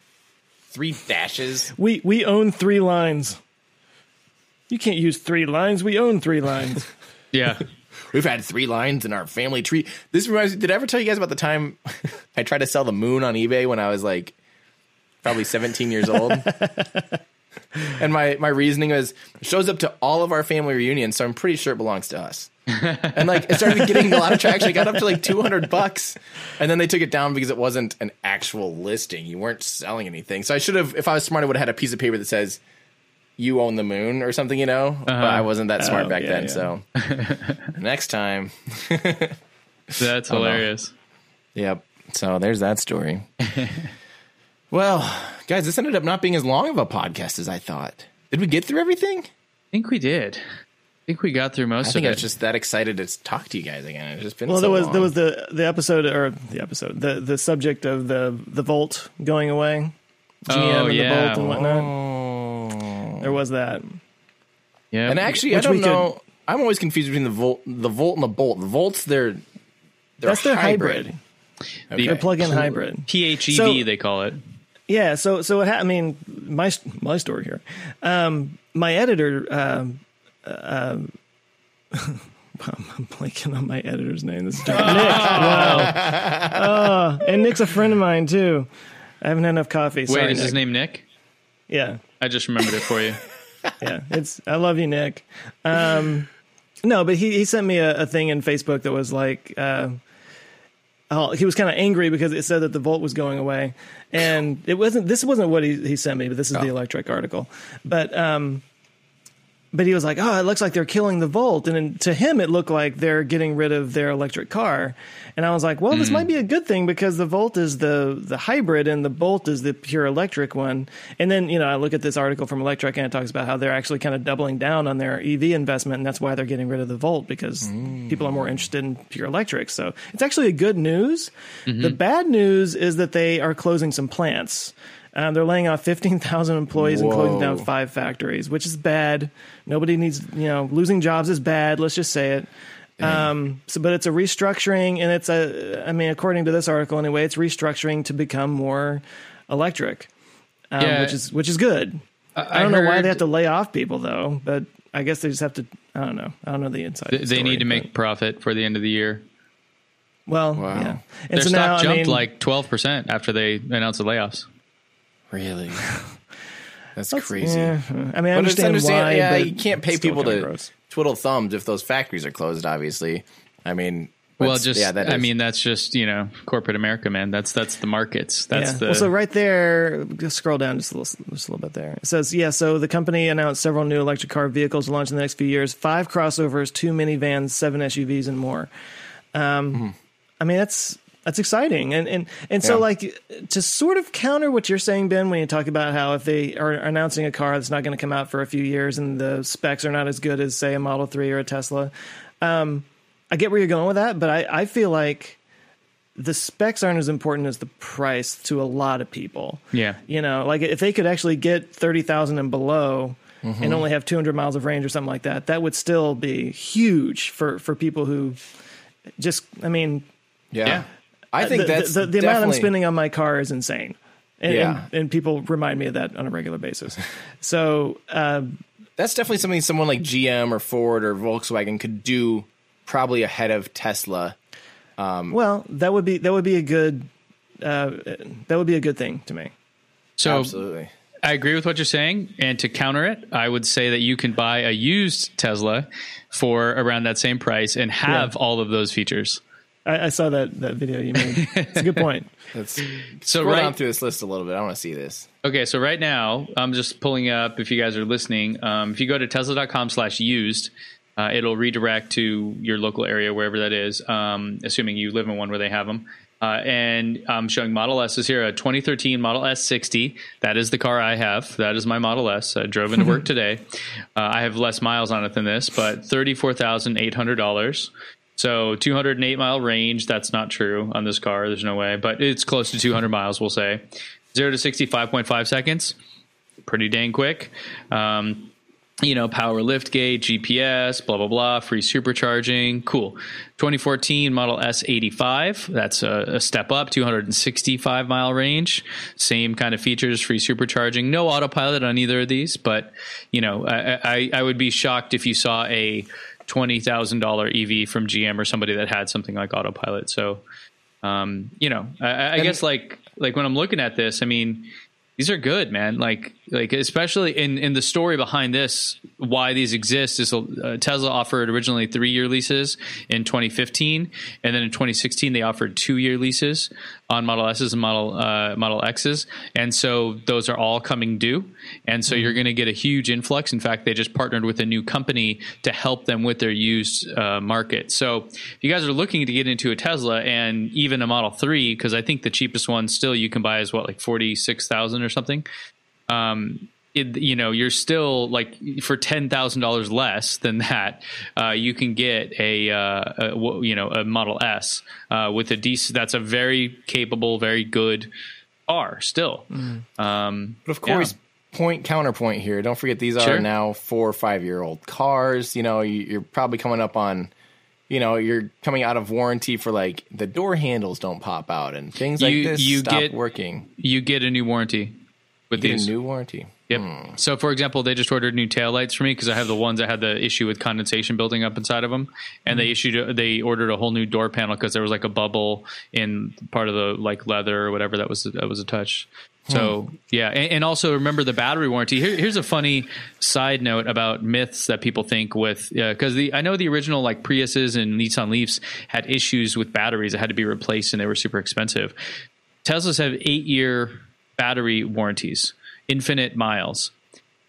Three dashes. We we own three lines. You can't use three lines. We own three lines. Yeah. We've had three lines in our family tree. This reminds me, did I ever tell you guys about the time I tried to sell the moon on eBay when I was like probably seventeen years old? And my, my reasoning was, it shows up to all of our family reunions, so I'm pretty sure it belongs to us. And like, it started getting a lot of traction. It got up to like two hundred bucks. And then they took it down because it wasn't an actual listing. You weren't selling anything. So I should have, if I was smart, I would have had a piece of paper that says, you own the moon or something, you know? Uh-huh. But I wasn't that smart Oh, back yeah, then. yeah. So next time. That's hilarious. Yep. So there's that story. Well, guys, this ended up not being as long of a podcast as I thought. Did we get through everything? I think we did. I think we got through most I think of I it. was just that excited to talk to you guys again. It's just been Well, so there was long. there was the the episode or the episode the the subject of the the Volt going away, G M Oh, and yeah. the Volt and whatnot. Oh. There was that. Yeah. And actually, Which I we don't know. I'm always confused between the Volt, the Volt and the Bolt. The Volt's their, their That's their hybrid. hybrid. Okay. Their plug-in hybrid. P H E V, So- they call it. Yeah. So so it ha- I mean my my story here. Um, my editor. Um, uh, I'm blanking on my editor's name. This is Nick. Wow. Oh, and Nick's a friend of mine too. I haven't had enough coffee. Sorry, Wait, is Nick. his name Nick? Yeah. I just remembered it for you. Yeah, it's I love you, Nick. Um, no, but he, he sent me a, a thing in Facebook that was like, uh, oh, he was kind of angry because it said that the Volt was going away, and it wasn't. This wasn't what he, he sent me, but this is the Oh. Electric article. But um, but he was like, oh, it looks like they're killing the Volt. And then to him, it looked like they're getting rid of their electric car. And I was like, well, this mm. might be a good thing because the Volt is the, the hybrid and the Bolt is the pure electric one. And then, you know, I look at this article from Electrek and it talks about how they're actually kind of doubling down on their E V investment. And that's why they're getting rid of the Volt because mm. people are more interested in pure electric. So it's actually a good news. Mm-hmm. The bad news is that they are closing some plants. Um, they're laying off fifteen thousand employees Whoa. and closing down five factories, which is bad. Nobody needs, you know, losing jobs is bad. Let's just say it. Um, so, but it's a restructuring, and it's a, I mean, according to this article anyway, it's restructuring to become more electric, um, yeah. which is which is good. I, I don't I know why they have to lay off people though, but I guess they just have to. I don't know. I don't know the inside. They, they need to make but. profit for the end of the year. Well, wow. yeah, and their so stock now, jumped I mean, like twelve percent after they announced the layoffs. Really? That's, That's crazy. Yeah. I mean, I but understand, understand why. Yeah, but you can't pay people to gross. twiddle thumbs if those factories are closed. Obviously, I mean, well, just yeah, that I is. mean, that's just you know, corporate America, man. That's that's the markets. That's yeah. the. Well, so right there, just scroll down just a little, just a little bit there. It says, yeah. So the company announced several new electric car vehicles to launch in the next few years: five crossovers, two minivans, seven S U Vs, and more. Um, mm-hmm. I mean, that's. That's exciting. And and, and so, yeah. like, to sort of counter what you're saying, Ben, when you talk about how if they are announcing a car that's not going to come out for a few years and the specs are not as good as, say, a Model three or a Tesla, um, I get where you're going with that. But I, I feel like the specs aren't as important as the price to a lot of people. Yeah. You know, like, if they could actually get thirty thousand and below mm-hmm. and only have two hundred miles of range or something like that, that would still be huge for, for people who just, I mean... Yeah. yeah. I think the, that's the, the, the amount I'm spending on my car is insane, and, yeah. and, and people remind me of that on a regular basis. So uh, that's definitely something someone like G M or Ford or Volkswagen could do, probably ahead of Tesla. Um, well, that would be that would be a good uh, that would be a good thing to me. So absolutely, I agree with what you're saying, and to counter it, I would say that you can buy a used Tesla for around that same price and have yeah. all of those features. I, I saw that, that video you made. It's a good point. Let's so scroll right, down through this list a little bit. I want to see this. Okay, so right now, I'm just pulling up, if you guys are listening, um, if you go to tesla.com slash used, uh, it'll redirect to your local area, wherever that is, um, assuming you live in one where they have them. Uh, and I'm showing Model S's here, a twenty thirteen Model S sixty. That is the car I have. That is my Model S. I drove into work today. Uh, I have less miles on it than this, but thirty-four thousand eight hundred dollars. So two hundred eight mile range. That's not true on this car. There's no way, but it's close to two hundred miles, we'll say. Zero to sixty, five point five seconds. Pretty dang quick. Um, you know, power lift gate, G P S, blah, blah, blah, free supercharging. Cool. twenty fourteen Model S eighty-five. That's a, a step up, two hundred sixty-five mile range. Same kind of features, free supercharging. No autopilot on either of these, but, you know, I, I, I would be shocked if you saw a twenty thousand dollars E V from G M or somebody that had something like autopilot. So, um, you know, I, I guess like, like when I'm looking at this, I mean, these are good, man. Like, like especially in, in the story behind this, why these exist is uh, Tesla offered originally three year leases in twenty fifteen, and then in twenty sixteen they offered two year leases on Model S's and Model uh, Model X's, and so those are all coming due, and so mm-hmm. you're going to get a huge influx. In fact, they just partnered with a new company to help them with their used uh, market. So if you guys are looking to get into a Tesla and even a Model three, because I think the cheapest one still you can buy is what, like forty-six thousand or something. Um, it, you know, you're still like for ten thousand dollars less than that, uh, you can get a, uh, a you know a Model S uh, with a decent. That's a very capable, very good car still. Mm. Um, but of course, yeah. point counterpoint here. Don't forget these are sure. now four or five year old cars. You know, you, you're probably coming up on. You know, you're coming out of warranty for like the door handles don't pop out and things you, like this you stop get, working. You get a new warranty with you these. Get a new warranty. Yep. Hmm. So, for example, they just ordered new taillights for me because I have the ones that had the issue with condensation building up inside of them, and mm. they issued a, they ordered a whole new door panel because there was like a bubble in part of the like leather or whatever that was that was attached. So hmm. yeah, and, and also remember the battery warranty. Here, here's a funny side note about myths that people think with because uh, the I know the original like Priuses and Nissan Leafs had issues with batteries that had to be replaced and they were super expensive. Teslas have eight year battery warranties, infinite miles.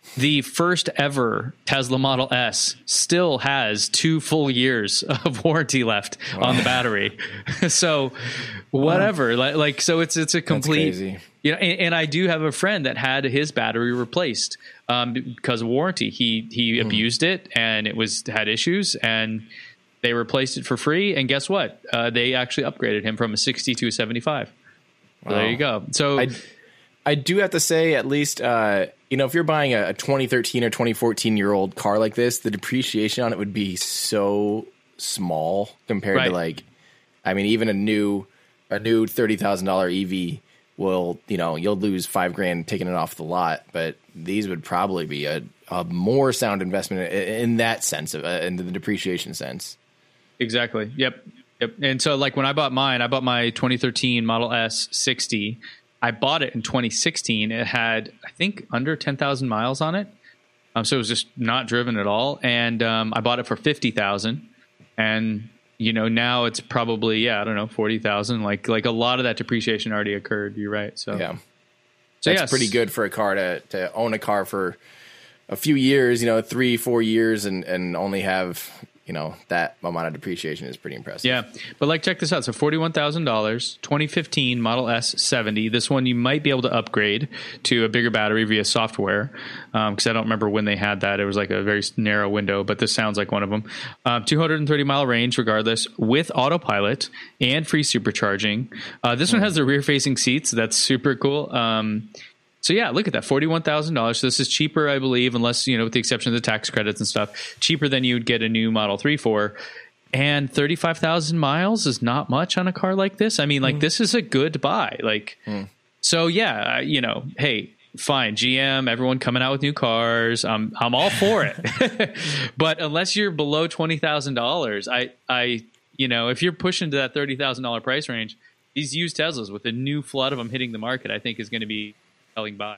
the first ever Tesla Model S still has two full years of warranty left wow. on the battery. So whatever, wow. like, like, so it's, it's a complete, you know, and, and I do have a friend that had his battery replaced um, because of warranty. He, he mm. abused it and it was, had issues, and they replaced it for free. And guess what? Uh, they actually upgraded him from a sixty to a seventy-five. Wow. So there you go. So I, I do have to say, at least, uh, you know, if you're buying a, a twenty thirteen or twenty fourteen year old car like this, the depreciation on it would be so small compared right. to like, I mean, even a new, a new thirty thousand dollars E V will, you know, you'll lose five grand taking it off the lot, but these would probably be a, a more sound investment in, in that sense of, uh, in the depreciation sense. Exactly. Yep. Yep. And so like when I bought mine, I bought my twenty thirteen Model S sixty. I bought it in twenty sixteen. It had, I think, under ten thousand miles on it. Um, so it was just not driven at all. And um, I bought it for fifty thousand. And, you know, now it's probably, yeah, I don't know, forty thousand. Like, like a lot of that depreciation already occurred. You're right. So, yeah. So that's yes. pretty good for a car to, to own a car for a few years, you know, three, four years and, and only have, you know, that amount of depreciation is pretty impressive. Yeah. But like, check this out. So forty-one thousand dollars, twenty fifteen Model S seventy. This one you might be able to upgrade to a bigger battery via software. Um, cause I don't remember when they had that. It was like a very narrow window, but this sounds like one of them. Um, two hundred thirty mile range regardless, with autopilot and free supercharging. Uh, this mm. one has the rear facing seats. That's super cool. Um, So yeah, look at that, forty-one thousand dollars. So this is cheaper, I believe, unless, you know, with the exception of the tax credits and stuff, cheaper than you'd get a new Model three for. And thirty-five thousand miles is not much on a car like this. I mean, like, mm. this is a good buy. Like, mm. so yeah, you know, hey, fine, G M, everyone coming out with new cars. I'm I'm all for it. But unless you're below twenty thousand dollars, I I you know, if you're pushing to that thirty thousand dollars price range, these used Teslas with a new flood of them hitting the market, I think is going to be by.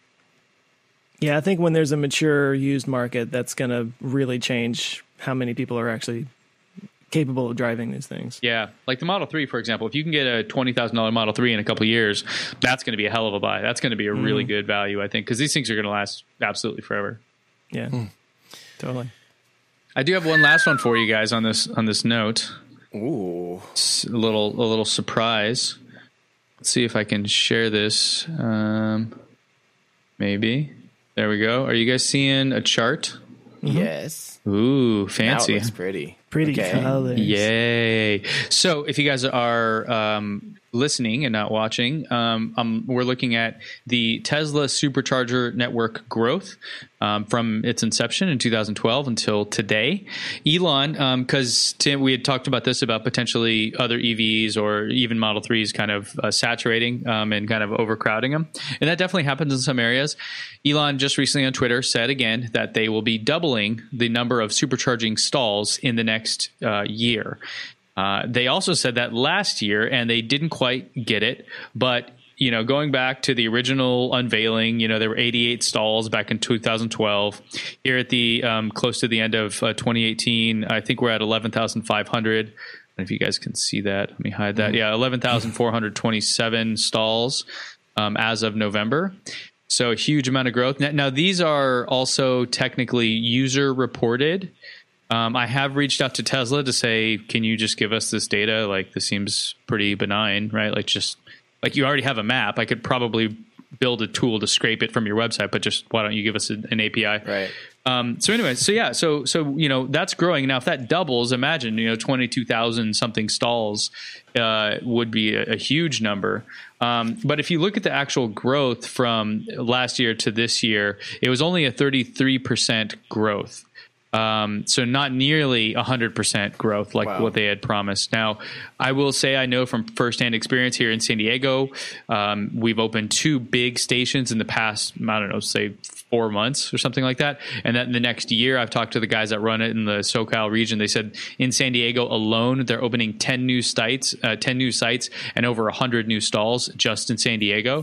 Yeah, I think when there's a mature used market, that's going to really change how many people are actually capable of driving these things. Yeah, like the Model three, for example. If you can get a twenty thousand dollars Model three in a couple of years, that's going to be a hell of a buy. That's going to be a mm. really good value, I think, because these things are going to last absolutely forever. Yeah, mm. totally. I do have one last one for you guys on this on this note. Ooh, it's a little a little surprise. Let's see if I can share this. Um, Maybe. There we go. Are you guys seeing a chart? Mm-hmm. Yes. Ooh, fancy. Now it looks pretty. Pretty okay. colors. Yay. So if you guys are um, listening and not watching, um, um, we're looking at the Tesla Supercharger network growth um, from its inception in two thousand twelve until today. Elon, because um, we had talked about this, about potentially other E Vs or even Model threes kind of uh, saturating um, and kind of overcrowding them. And that definitely happens in some areas. Elon just recently on Twitter said again that they will be doubling the number of supercharging stalls in the next uh, year. Uh, they also said that last year, and they didn't quite get it. But, you know, going back to the original unveiling, you know, there were eighty-eight stalls back in two thousand twelve. Here at the um, close to the end of uh, twenty eighteen, I think we're at eleven thousand five hundred. I don't know if you guys can see that. Let me hide that. Yeah, eleven thousand four hundred twenty-seven stalls um, as of November. So a huge amount of growth. Now, now these are also technically user reported. Um, I have reached out to Tesla to say, can you just give us this data? Like, this seems pretty benign, right? Like, just like you already have a map. I could probably build a tool to scrape it from your website, but just why don't you give us an, an A P I? Right. Um, so anyway, so yeah, so, so, you know, that's growing. Now, if that doubles, imagine, you know, twenty-two thousand something stalls uh, would be a, a huge number. Um, but if you look at the actual growth from last year to this year, it was only a thirty-three percent growth. Um, so not nearly one hundred percent growth like wow. what they had promised. Now, I will say I know from firsthand experience here in San Diego, um, we've opened two big stations in the past, I don't know, say four months or something like that. And then the next year, I've talked to the guys that run it in the SoCal region. They said in San Diego alone, they're opening ten new sites, uh, ten new sites and over one hundred new stalls just in San Diego.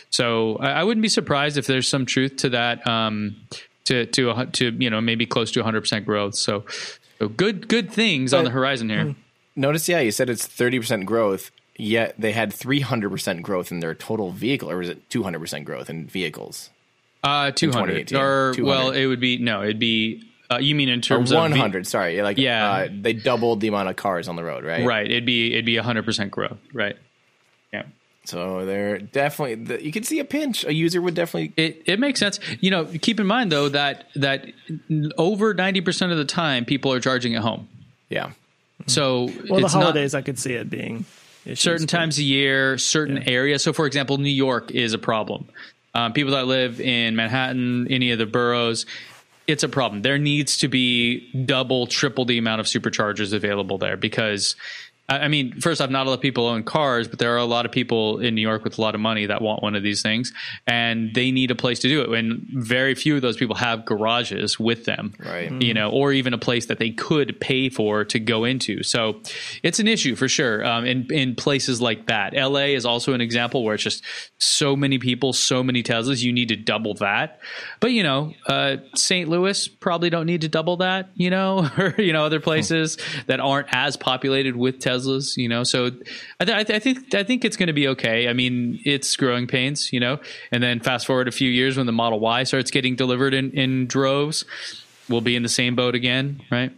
So I, I wouldn't be surprised if there's some truth to that. Um, to to to you know, maybe close to one hundred percent growth. So, so good good things but on the horizon here. Notice, yeah, you said it's thirty percent growth, yet they had three hundred percent growth in their total vehicle, or was it two hundred percent growth in vehicles? Uh, two hundred or two hundred. Well, it would be no, it'd be. Uh, you mean in Or terms one hundred? of V- sorry, like Yeah. uh, they doubled the amount of cars on the road, right? Right. It'd be it'd be a hundred percent growth. Right. Yeah. So they're definitely you can see a pinch. A user would definitely. It it makes sense. You know, keep in mind though that that over ninety percent of the time people are charging at home. Yeah. So Well, the it's not- holidays, I could see it being issues, certain but- times a year, certain areas. So, for example, New York is a problem. Um, people that live in Manhattan, any of the boroughs, it's a problem. There needs to be double, triple the amount of superchargers available there because, I I mean, first off, not a lot of people own cars, but there are a lot of people in New York with a lot of money that want one of these things, and they need a place to do it. And very few of those people have garages with them, Right. you know, or even a place that they could pay for to go into. So it's an issue for sure. Um, in, in places like that, L A is also an example where it's just so many people, so many Teslas, you need to double that. But, you know, uh, Saint Louis probably don't need to double that, you know, or, you know, other places that aren't as populated with Teslas, you know, so I, th- I, th- I think, I think it's going to be okay. I mean, it's growing pains, you know, and then fast forward a few years when the Model Y starts getting delivered in, in droves, we'll be in the same boat again, right?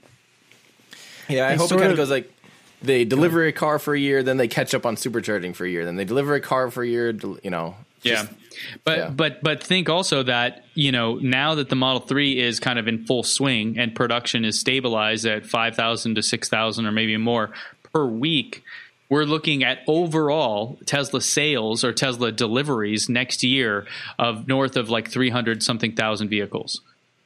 Yeah, I It's hope it sort kind of of- goes like they deliver a car for a year, then they catch up on supercharging for a year, then they deliver a car for a year, del- you know. Yeah. just- But yeah. but but think also that, you know, now that the Model three is kind of in full swing and production is stabilized at five thousand to six thousand or maybe more per week, we're looking at overall Tesla sales or Tesla deliveries next year of north of like three hundred something thousand vehicles.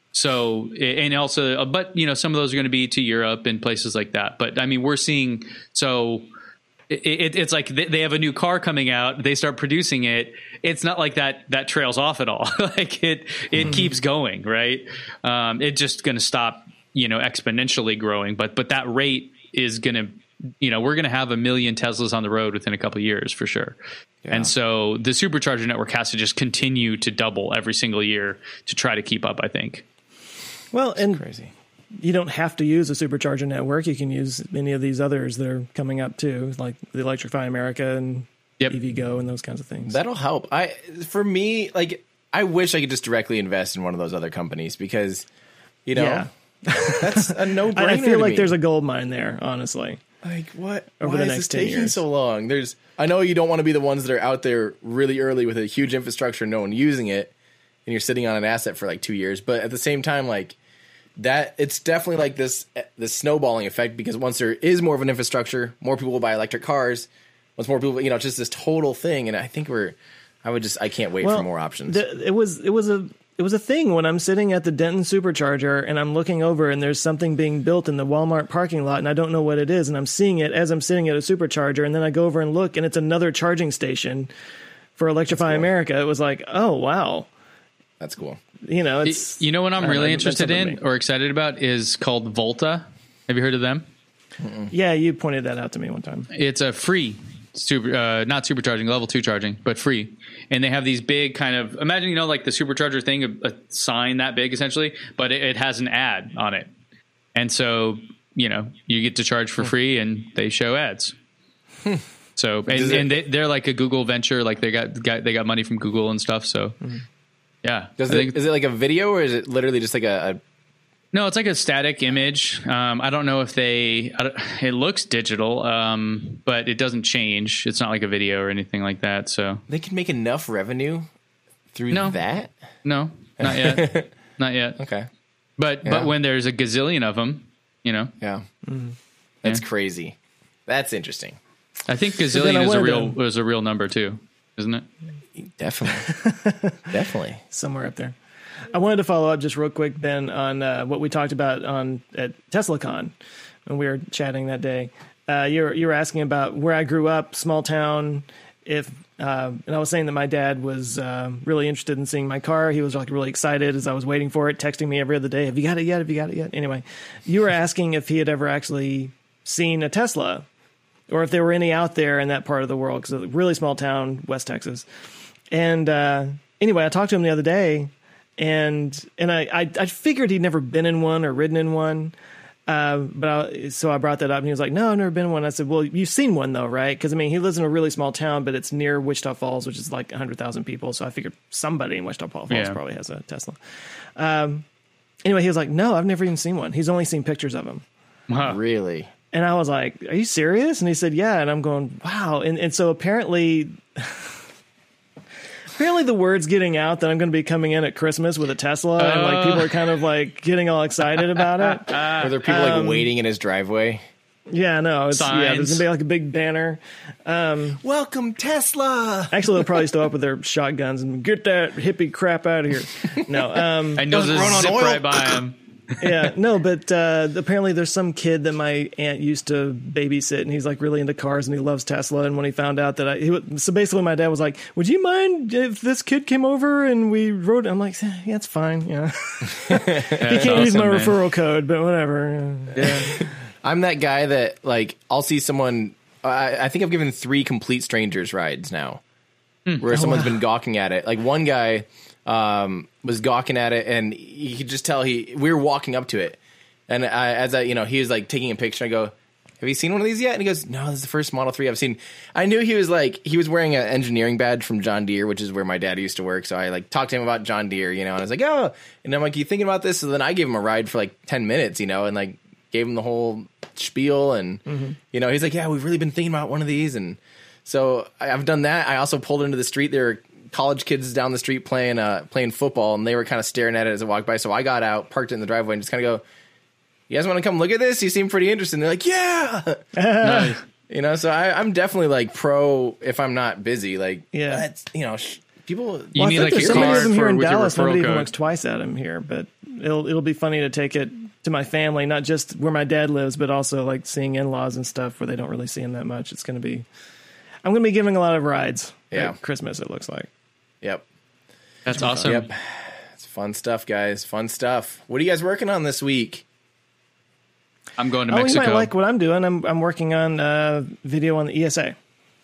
So, and also, but, you know, some of those are going to be to Europe and places like that. But I mean, we're seeing, so it, it, it's like they have a new car coming out, they start producing it. It's not like that, that trails off at all. Like it, it mm-hmm. keeps going, right? Um, it's just going to stop, you know, exponentially growing, but, but that rate is going to, you know, we're going to have a million Teslas on the road within a couple of years for sure. Yeah. And so the supercharger network has to just continue to double every single year to try to keep up, I think. Well, and crazy. You don't have to use a supercharger network. You can use any of these others that are coming up too, like the Electrify America and yep. EVgo and those kinds of things. That'll help. I, for me, like, I wish I could just directly invest in one of those other companies because, you know, yeah. that's a no-brainer. I feel like me. there's a gold mine there, honestly. Like, what? Over Why the is next this ten taking years? so long? There's, I know you don't want to be the ones that are out there really early with a huge infrastructure, no one using it, and you're sitting on an asset for like two years. But at the same time, like, that it's definitely like this this snowballing effect because once there is more of an infrastructure, more people will buy electric cars. Once more people, you know, it's just this total thing. And I think we're, I would just, I can't wait well, for more options. The, it was it was a it was a thing when I'm sitting at the Denton Supercharger and I'm looking over and there's something being built in the Walmart parking lot and I don't know what it is and I'm seeing it as I'm sitting at a supercharger and then I go over and look and it's another charging station for Electrify cool. America. It was like, oh wow, that's cool. You know, it's you know what I'm really know, interested in or excited about is called Volta. Have you heard of them? Mm-mm. Yeah, you pointed that out to me one time. It's a free super, uh, not supercharging, level two charging, but free. And they have these big kind of imagine you know like the supercharger thing, a, a sign that big essentially, but it, it has an ad on it, and so you know you get to charge for free, and they show ads. So and, it, and they, they're like a Google venture, like they got, got they got money from Google and stuff. So. Mm-hmm. Yeah. Does it, think, is it like a video or is it literally just like a, a No, it's like a static image. Um, I don't know if they it looks digital, um, but it doesn't change. It's not like a video or anything like that. So they can make enough revenue through no. that? No, not yet. Not yet. Okay. But yeah. but when there's a gazillion of them, you know. Yeah. Mm-hmm. That's yeah. crazy. That's interesting. I think gazillion is a real to... is a real number too, isn't it? Definitely. Definitely. Somewhere up there. I wanted to follow up just real quick, Ben, on uh, what we talked about on at TeslaCon when we were chatting that day. Uh, you were, you were asking about where I grew up, small town, if uh, and I was saying that my dad was uh, really interested in seeing my car. He was like really excited as I was waiting for it, texting me every other day, have you got it yet? Have you got it yet? Anyway, you were asking if he had ever actually seen a Tesla or if there were any out there in that part of the world, because it's a really small town, West Texas. And uh, anyway, I talked to him the other day, and and I, I, I figured he'd never been in one or ridden in one. Uh, but I, so I brought that up, and he was like, "No, I've never been in one." I said, "Well, you've seen one though, right?" Because I mean, he lives in a really small town, but it's near Wichita Falls, which is like a hundred thousand people. So I figured somebody in Wichita Falls Yeah. probably has a Tesla. Um, anyway, he was like, "No, I've never even seen one. He's only seen pictures of them." Wow. Really? And I was like, "Are you serious?" And he said, "Yeah." And I'm going, "Wow." And and so apparently. Apparently the word's getting out that I'm going to be coming in at Christmas with a Tesla, and like people are kind of like getting all excited about it. Are there people Um, like waiting in his driveway? Yeah, no, it's, yeah, there's Signs. going to be like a big banner. Welcome, Tesla. Actually, they'll probably still up with their shotguns and get that hippie crap out of here. No, um, And you'll Doesn't just run on zip oil. right by him. yeah, no, but uh, apparently there's some kid that my aunt used to babysit, and he's like really into cars, and he loves Tesla. And when he found out that I, he would, so basically my dad was like, "Would you mind if this kid came over and we rode?" I'm like, "Yeah, it's fine. Yeah, he can't use my referral code, but whatever." Yeah. I'm that guy that like I'll see someone. I, I think I've given three complete strangers rides now, where someone's been gawking at it. Like one guy um, was gawking at it, and you could just tell he. We were walking up to it, and I, as I, you know, he was like taking a picture. I go, "Have you seen one of these yet?" And he goes, "No, this is the first Model three I've seen." I knew he was like he was wearing an engineering badge from John Deere, which is where my dad used to work. So I like talked to him about John Deere, you know, and I was like, "Oh," and I'm like, "You thinking about this?" So then I gave him a ride for like ten minutes, you know, and like gave him the whole spiel, and Mm-hmm. you know, he's like, "Yeah, we've really been thinking about one of these," and so I, I've done that. I also pulled into the street. There were college kids down the street playing uh, playing football, and they were kind of staring at it as I walked by. So I got out, parked it in the driveway, and just kind of go, "You guys want to come look at this? You seem pretty interested." And they're like, "Yeah." Nice. You know, so I, I'm definitely like pro if I'm not busy. Like, Yeah. that's, you know, sh- people. You Well, need I like think a there's so many of card them here for in with your Dallas. Nobody referral even code. looks twice at him here, but it'll it'll be funny to take it to my family, not just where my dad lives, but also like seeing in-laws and stuff where they don't really see him that much. It's going to be, I'm going to be giving a lot of rides. Yeah. At Christmas, it looks like. Yep. That's awesome. Yep. It's fun stuff, guys. Fun stuff. What are you guys working on this week? I'm going to Oh, Mexico. you might like what I'm doing. I'm I'm working on uh, video on the E S A.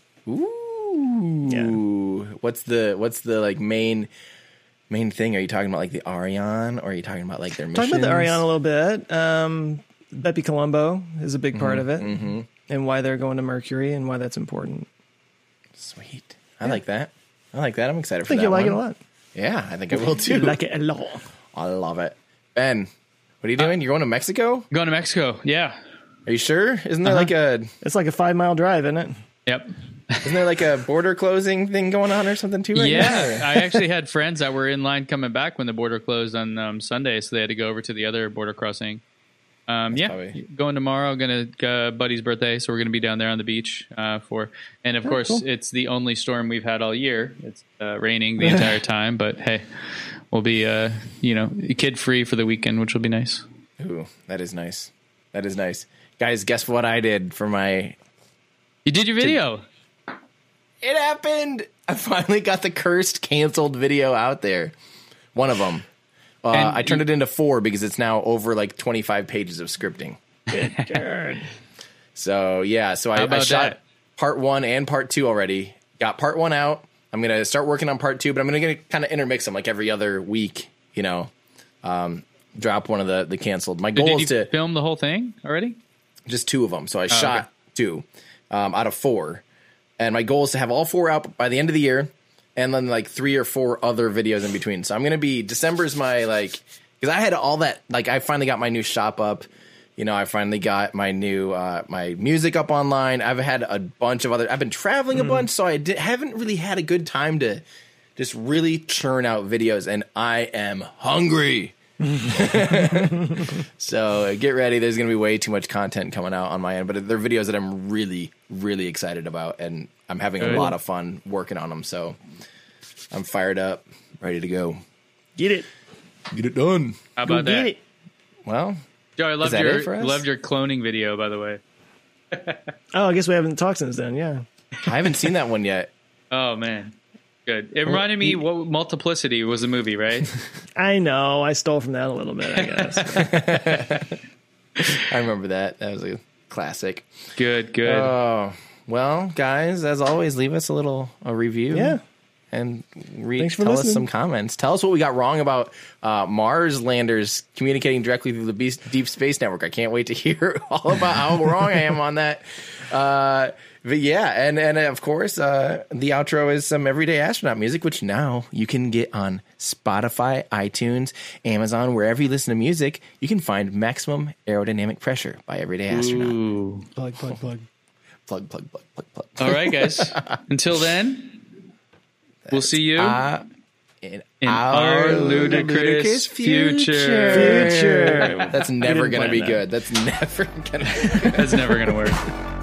Ooh. Yeah. What's the what's the like main main thing? Are you talking about like the Ariane, or are you talking about like their missions? Talking about the Ariane a little bit. Um, Bepi Colombo is a big part of it, mm-hmm. and why they're going to Mercury and why that's important. Sweet. I like that. I like that. I'm excited I for think that you'll like one. it a lot. Yeah, I think I will too. You like it a lot. I love it. Ben, what are you doing? You're going to Mexico? Going to Mexico. Yeah. Are you sure? Isn't there Uh-huh. like a It's like a five mile drive, isn't it? Yep. isn't there like a border closing thing going on or something too? Right Yeah, now? I actually had friends that were in line coming back when the border closed on um, Sunday, so they had to go over to the other border crossing. Um, yeah, probably- going tomorrow. Going to uh, Buddy's birthday, so we're going to be down there on the beach uh, for. And of course, cool. it's the only storm we've had all year. It's uh, raining the entire time, but hey, we'll be uh, you know kid free for the weekend, which will be nice. Ooh, that is nice. That is nice. Guys, guess what I did for my... You did your video. It happened! I finally got the cursed canceled video out there. One of them. Uh, And I turned it into four because it's now over like twenty-five pages of scripting. So, yeah. So I, How I about shot that? part one and part two already. Got part one out. I'm going to start working on part two, but I'm going to kind of intermix them like every other week, you know. Um, drop one of the, the canceled. My goal Did you is to... film the whole thing already? just two of them. So I shot Oh, okay. two um, out of four. And my goal is to have all four out by the end of the year, and then like three or four other videos in between. So I'm going to be, December's my like, because I had all that, like I finally got my new shop up. You know, I finally got my new, uh, my music up online. I've had a bunch of other, I've been traveling a bunch, so I di- haven't really had a good time to just really churn out videos, and I am hungry. So get ready. There's going to be way too much content coming out on my end, but they're videos that I'm really, really excited about, and I'm having Good. a lot of fun working on them. So I'm fired up, ready to go. Get it. Get it done. How Go about get that? it. Well, Joe, I loved that your it for us? loved your cloning video, by the way. Oh, I guess we haven't talked since then. Yeah. I haven't seen that one yet. Oh man, good. It reminded me what Multiplicity was a movie, right? I know. I stole from that a little bit, I guess. I remember that. That was a classic. Good, good. Oh, well, guys, as always, leave us a little a review. Yeah. and re- Thanks for tell listening. us some comments. Tell us what we got wrong about uh, Mars landers communicating directly through the Beast, Deep Space Network. I can't wait to hear all about how wrong I am on that. Uh, but yeah, and, and of course, uh, the outro is some Everyday Astronaut music, which now you can get on Spotify, iTunes, Amazon, wherever you listen to music. You can find Maximum Aerodynamic Pressure by Everyday Astronaut. Ooh. Plug, plug, plug. Plug, plug, plug, plug, plug. All right, guys. Until then, we'll see you Uh, in, in our ludicrous future. Future. That's never didn't going to plan be that. good. That's never going to be good. That's never going to work.